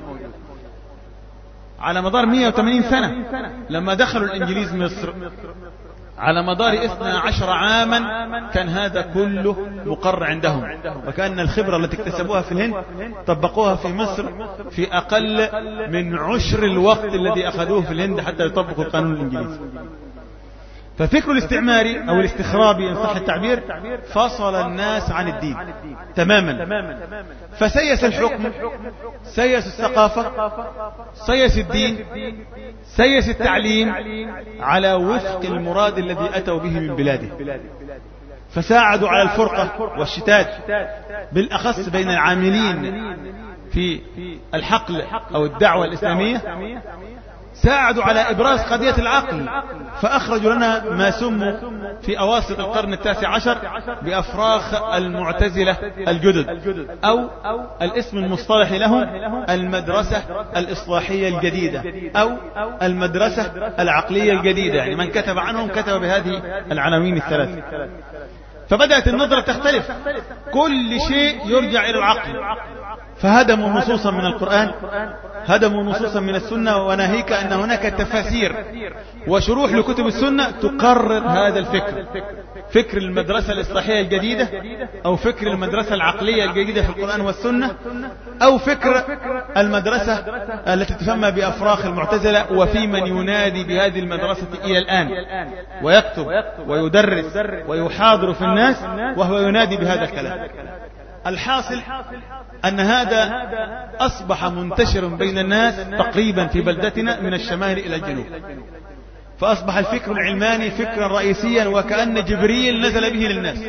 على مدار مئة وثمانين سنة لما دخلوا الإنجليز مصر على مدار اثنى عشر عاما كان هذا كله مقر عندهم، وكأن الخبرة التي اكتسبوها في الهند طبقوها في مصر في أقل من عشر الوقت الذي أخذوه في الهند حتى يطبقوا القانون الإنجليزي. ففكر الاستعماري أو الاستخرابي إن صح التعبير فصل الناس عن الدين تماما، فسيس الحكم، سيس الثقافة، سيس الدين، سيس التعليم على وفق المراد الذي أتوا به من بلاده. فساعدوا على الفرقة والشتات بالأخص بين العاملين في الحقل أو الدعوة الإسلامية، ساعدوا على إبراز قضية العقل، فأخرجوا لنا ما سموا في أواسط القرن التاسع عشر بأفراخ المعتزلة الجدد، أو الاسم المصطلح لهم المدرسة الإصلاحية الجديدة أو المدرسة العقلية الجديدة. يعني من كتب عنهم كتب بهذه العناوين الثلاث. فبدأت النظرة تختلف، كل شيء يرجع إلى العقل، فهدموا نصوصا من القرآن، هدموا نصوصا من السنة، وناهيك أن هناك تفاسير وشروح لكتب السنة تقرر هذا الفكر، فكر المدرسة الإصلاحية الجديدة أو فكر المدرسة العقلية الجديدة في القرآن والسنة، أو فكر المدرسة التي تسمى بأفراخ المعتزلة، وفي من ينادي بهذه المدرسة إلى الآن ويكتب ويدرس ويحاضر في الناس وهو ينادي بهذا الكلام. الحاصل أن هذا أصبح منتشرا بين الناس تقريبا في بلدتنا من الشمال إلى الجنوب، فأصبح الفكر العلماني فكرا رئيسيا وكأن جبريل نزل به للناس،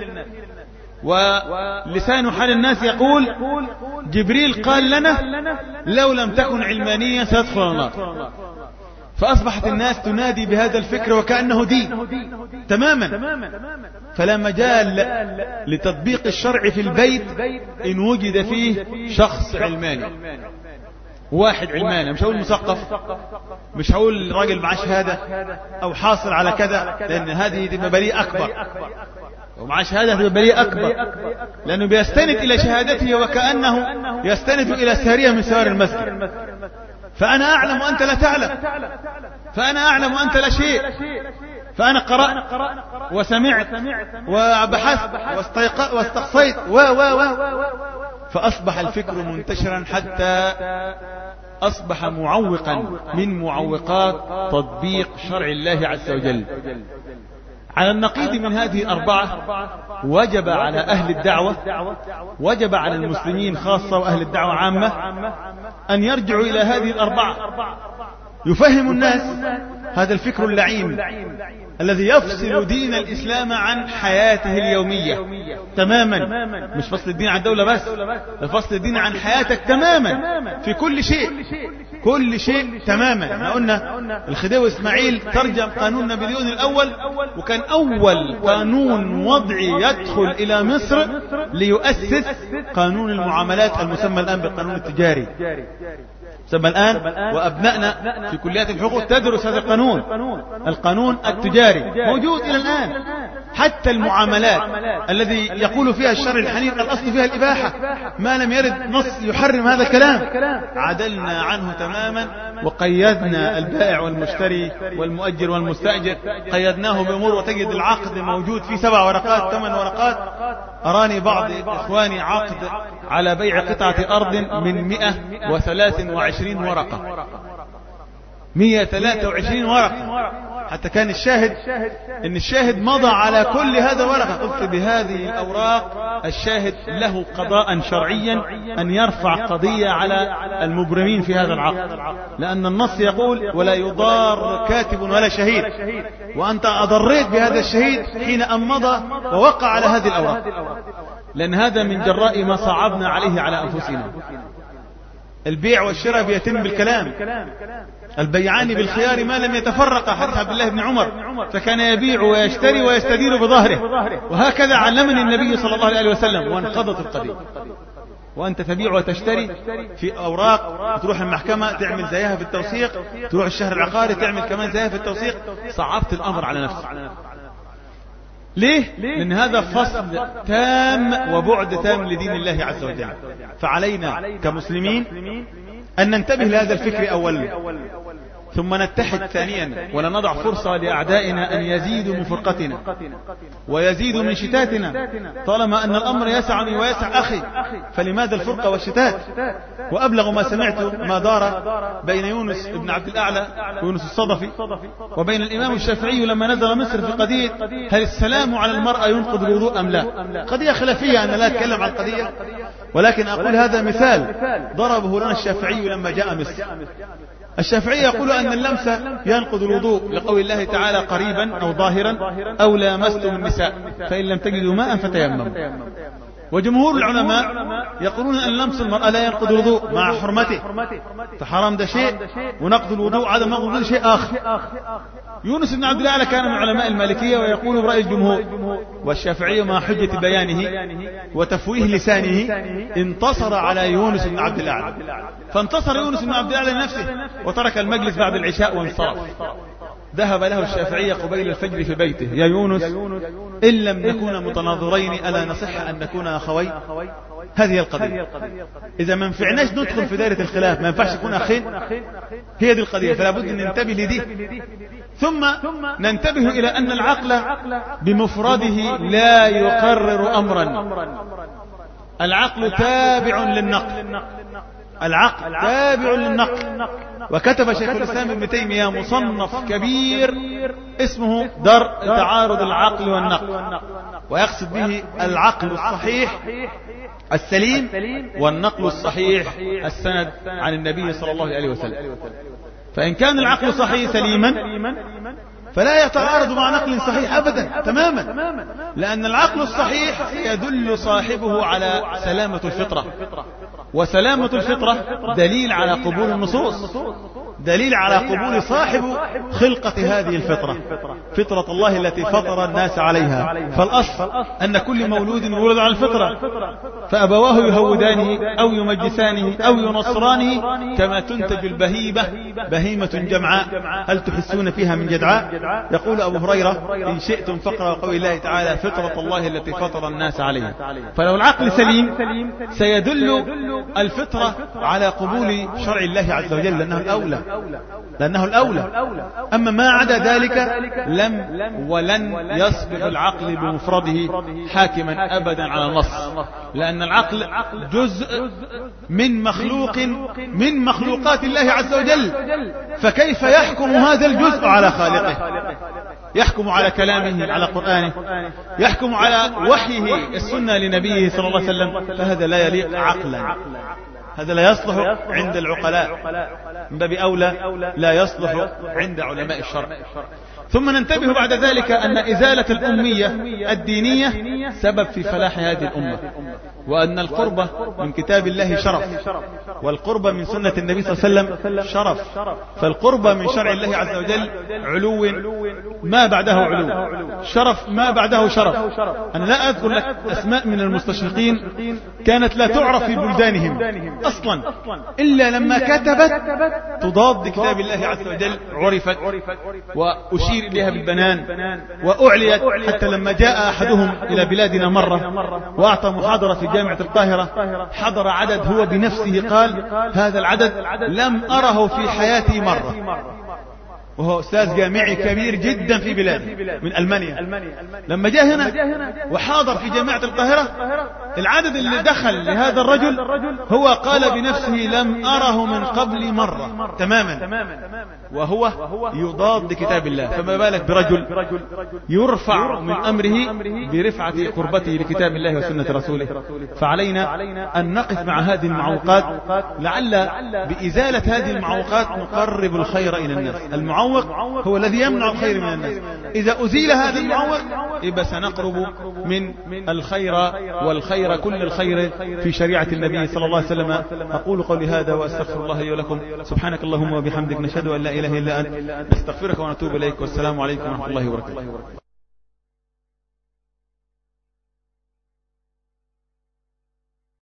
ولسان حال الناس يقول جبريل قال لنا لو لم تكن علمانيا سيدخل النار. فأصبحت الناس تنادي بهذا الفكر وكأنه دين تماما، فلا مجال لتطبيق الشرع في البيت إن وجد فيه شخص علماني، واحد علماني. مش هقول مثقف، مش هقول راجل معاه شهادة أو حاصل على كذا، لأن هذه تبقى بريء أكبر، ومع شهادة تبقى بريء أكبر، لأنه بيستند إلى شهادته وكأنه يستند إلى سارية من سوار المسجد. فأنا أعلم وأنت لا تعلم، فأنا أعلم وأنت لا شيء، فأنا قرأت وسمعت وبحثت واستقصيت و و و فأصبح الفكر منتشرا حتى أصبح معوقا من معوقات تطبيق شرع الله عز وجل. على النقيض من هذه الأربعة وجب على أهل الدعوة، وجب على المسلمين خاصة وأهل الدعوة عامة أن يرجعوا إلى هذه الأربعة، يفهم الناس هذا الفكر اللعين الذي يفصل دين الإسلام عن حياته اليومية تماما. مش فصل الدين عن الدولة بس، ده فصل الدين عن حياتك تماما في كل شيء، كل شيء تماما. احنا قلنا الخديوي اسماعيل ترجم قانون نابليون الأول، وكان أول قانون وضعي يدخل إلى مصر ليؤسس قانون المعاملات المسمى الآن بالقانون التجاري، سمى الآن وأبنائنا في كليات الحقوق تدرس هذا القانون، القانون التجاري موجود إلى الآن. حتى المعاملات الذي يقول فيها الشرع الحنيف الأصل فيها الإباحة، ما لم يرد نص يحرم هذا الكلام عدلنا عنه تماما، وقيدنا البائع والمشتري والمؤجر والمستأجر، قيدناه بأمور، وتجد العقد موجود في سبع ورقات ثمان ورقات. أراني بعض إخواني عقد على بيع قطعة أرض من مئة وثلاث وعشرين ورقة، مئة وثلاثة وعشرين ورقة، حتى كان الشاهد ان الشاهد مضى على كل هذا ورقة. قلت بهذه الأوراق الشاهد له قضاء شرعيا أن يرفع قضية على المبرمين في هذا العقد، لأن النص يقول ولا يضار كاتب ولا شهيد، وأنت أضريت بهذا الشهيد حين أن مضى ووقع على هذه الأوراق، لأن هذا من جراء ما صعبنا عليه على أنفسنا. البيع والشراء بيتم بالكلام، البيعان بالخيار ما لم يتفرقا، حديث عبد الله بن عمر، فكان يبيع ويشتري ويستدير بظهره، وهكذا علمني النبي صلى الله عليه وسلم، وانقضت القضية. وأنت تبيع وتشتري في أوراق، تروح المحكمة تعمل زيها في التوثيق، تروح الشهر العقاري تعمل كمان زيها في التوثيق، صعبت الأمر على نفسك. ليه؟ لأن هذا فصل تام وبعد تام لدين الله عز وجل. فعلينا كمسلمين أن ننتبه لهذا الفكر أولا، ثم نتحد ثانيا، ولا نضع فرصة لأعدائنا أن يزيدوا من فرقتنا ويزيدوا من شتاتنا. طالما أن الأمر يسعني ويسع أخي، فلماذا الفرقة والشتات؟ وأبلغ ما سمعت ما دار بين يونس بن عبد الأعلى يونس الصدفي وبين الإمام الشافعي لما نزل مصر في قضية هل السلام على المرأة ينقض الوضوء أم لا. قضية خلافية، أنا لا أتكلم عن القضية، ولكن أقول هذا مثال ضربه لنا الشافعي لما جاء مصر. الشافعي يقول أن اللمس ينقض الوضوء لقول الله تعالى قريبا أو ظاهرا أو لامستم النساء فإن لم تجدوا ماء فتيمموا. وجمهور العلماء يقولون أن لمس المرأة لا ينقض الوضوء مع حرمته، فحرام ده شيء ونقض الوضوء عدم نقض الوضوء شيء آخر. يونس بن عبد الأعلى كان من علماء المالكية ويقول برأي الجمهور، والشافعي مع حجة بيانه وتفويه لسانه انتصر على يونس بن عبد الأعلى، فانتصر يونس بن عبد الأعلى لنفسه وترك المجلس بعد العشاء وانصرف. ذهب له الشافعية قبيل الفجر في بيته: يا يونس إن لم نكون متناظرين ألا نصح أن نكون أخوين؟ هذه القضية. إذا ما نفعناش ندخل في دائرة الخلاف، ما ينفعش يكون أخين، هي دي القضية. فلا بد أن ننتبه لدي، ثم ننتبه إلى أن العقل بمفرده لا يقرر أمرا. العقل تابع للنقل، العقل تابع للنقل. وكتب شيخ الإسلام ابن تيمية مصنف كبير اسمه درء تعارض العقل والنقل، ويقصد به العقل الصحيح السليم والنقل الصحيح السند عن النبي صلى الله عليه وسلم. فإن كان العقل صحيح سليما فلا يتعارض مع نقل صحيح أبدا تماما، لأن العقل الصحيح يدل صاحبه على سلامة الفطرة، وسلامة الفطرة دليل على قبول النصوص، دليل على قبول صاحب خلقة هذه الفطرة، فطرة الله التي فطر الناس عليها. فالأصل أن كل مولود يولد على الفطرة، فأبواه يهودانه أو يمجسانه أو ينصرانه كما تنتج البهيمة بهيمة جمعاء هل تحسون فيها من جدعاء. يقول أبو هريرة: إن شئتم فقرأوا قول الله تعالى فطرة الله التي فطر الناس عليها. فلو العقل سليم سيدل الفطرة على قبول شرع الله عز وجل، لأنه الأولى لأنه الأولى أما ما عدا ذلك لم ولن يصبح العقل بمفرده حاكما أبدا على النص، لأن العقل جزء من مخلوق من مخلوقات الله عز وجل، فكيف يحكم هذا الجزء على خالقه؟ يحكم على كلامه، على قرآنه، يحكم على وحيه السنة لنبيه صلى الله عليه وسلم، فهذا لا يليق عقلا، هذا لا يصلح عند العقلاء، من باب أولى لا يصلح عند علماء الشرع. ثم ننتبه بعد ذلك أن إزالة الأمية الدينية سبب في فلاح هذه الأمة، وأن القربة من كتاب الله شرف، والقربة من سنة النبي صلى الله عليه وسلم شرف. فالقربة من شرع الله عز وجل علو ما بعده علو، شرف ما بعده شرف. أنا لا أذكر لك أسماء من المستشرقين كانت لا تعرف في بلدانهم أصلا إلا لما كتبت تضاد كتاب الله عز وجل عرفت وأشير أشير إليها بالبنان وأعليت، حتى لما جاء أحدهم إلى بلادنا مرة وأعطى محاضرة في جامعة القاهرة، حضر عدد هو بنفسه قال هذا العدد لم أره في حياتي مرة، وهو أستاذ جامعي كبير جدا في بلاده من ألمانيا. لما جاء هنا وحاضر في جامعة القاهرة، العدد اللي دخل لهذا الرجل هو قال بنفسه لم أره من قبل مرة تماما، وهو يضاد كتاب الله، فما بالك برجل يرفع من أمره برفعة قربته لكتاب الله وسنة رسوله. فعلينا أن نقف مع هذه المعوقات، لعل بإزالة هذه المعوقات نقرب الخير إلى الناس. المعوق هو الذي يمنع الخير من الناس، إذا أزيل هذا المعوق يبقى سنقرب من الخير، والخير كل الخير في شريعة النبي صلى الله عليه وسلم. أقول قولي هذا وأستغفر الله لي ولكم. سبحانك اللهم وبحمدك، نشهد أن لا إله إلا أنت، نستغفرك ونتوب إليك، والسلام عليكم ورحمة الله وبركاته.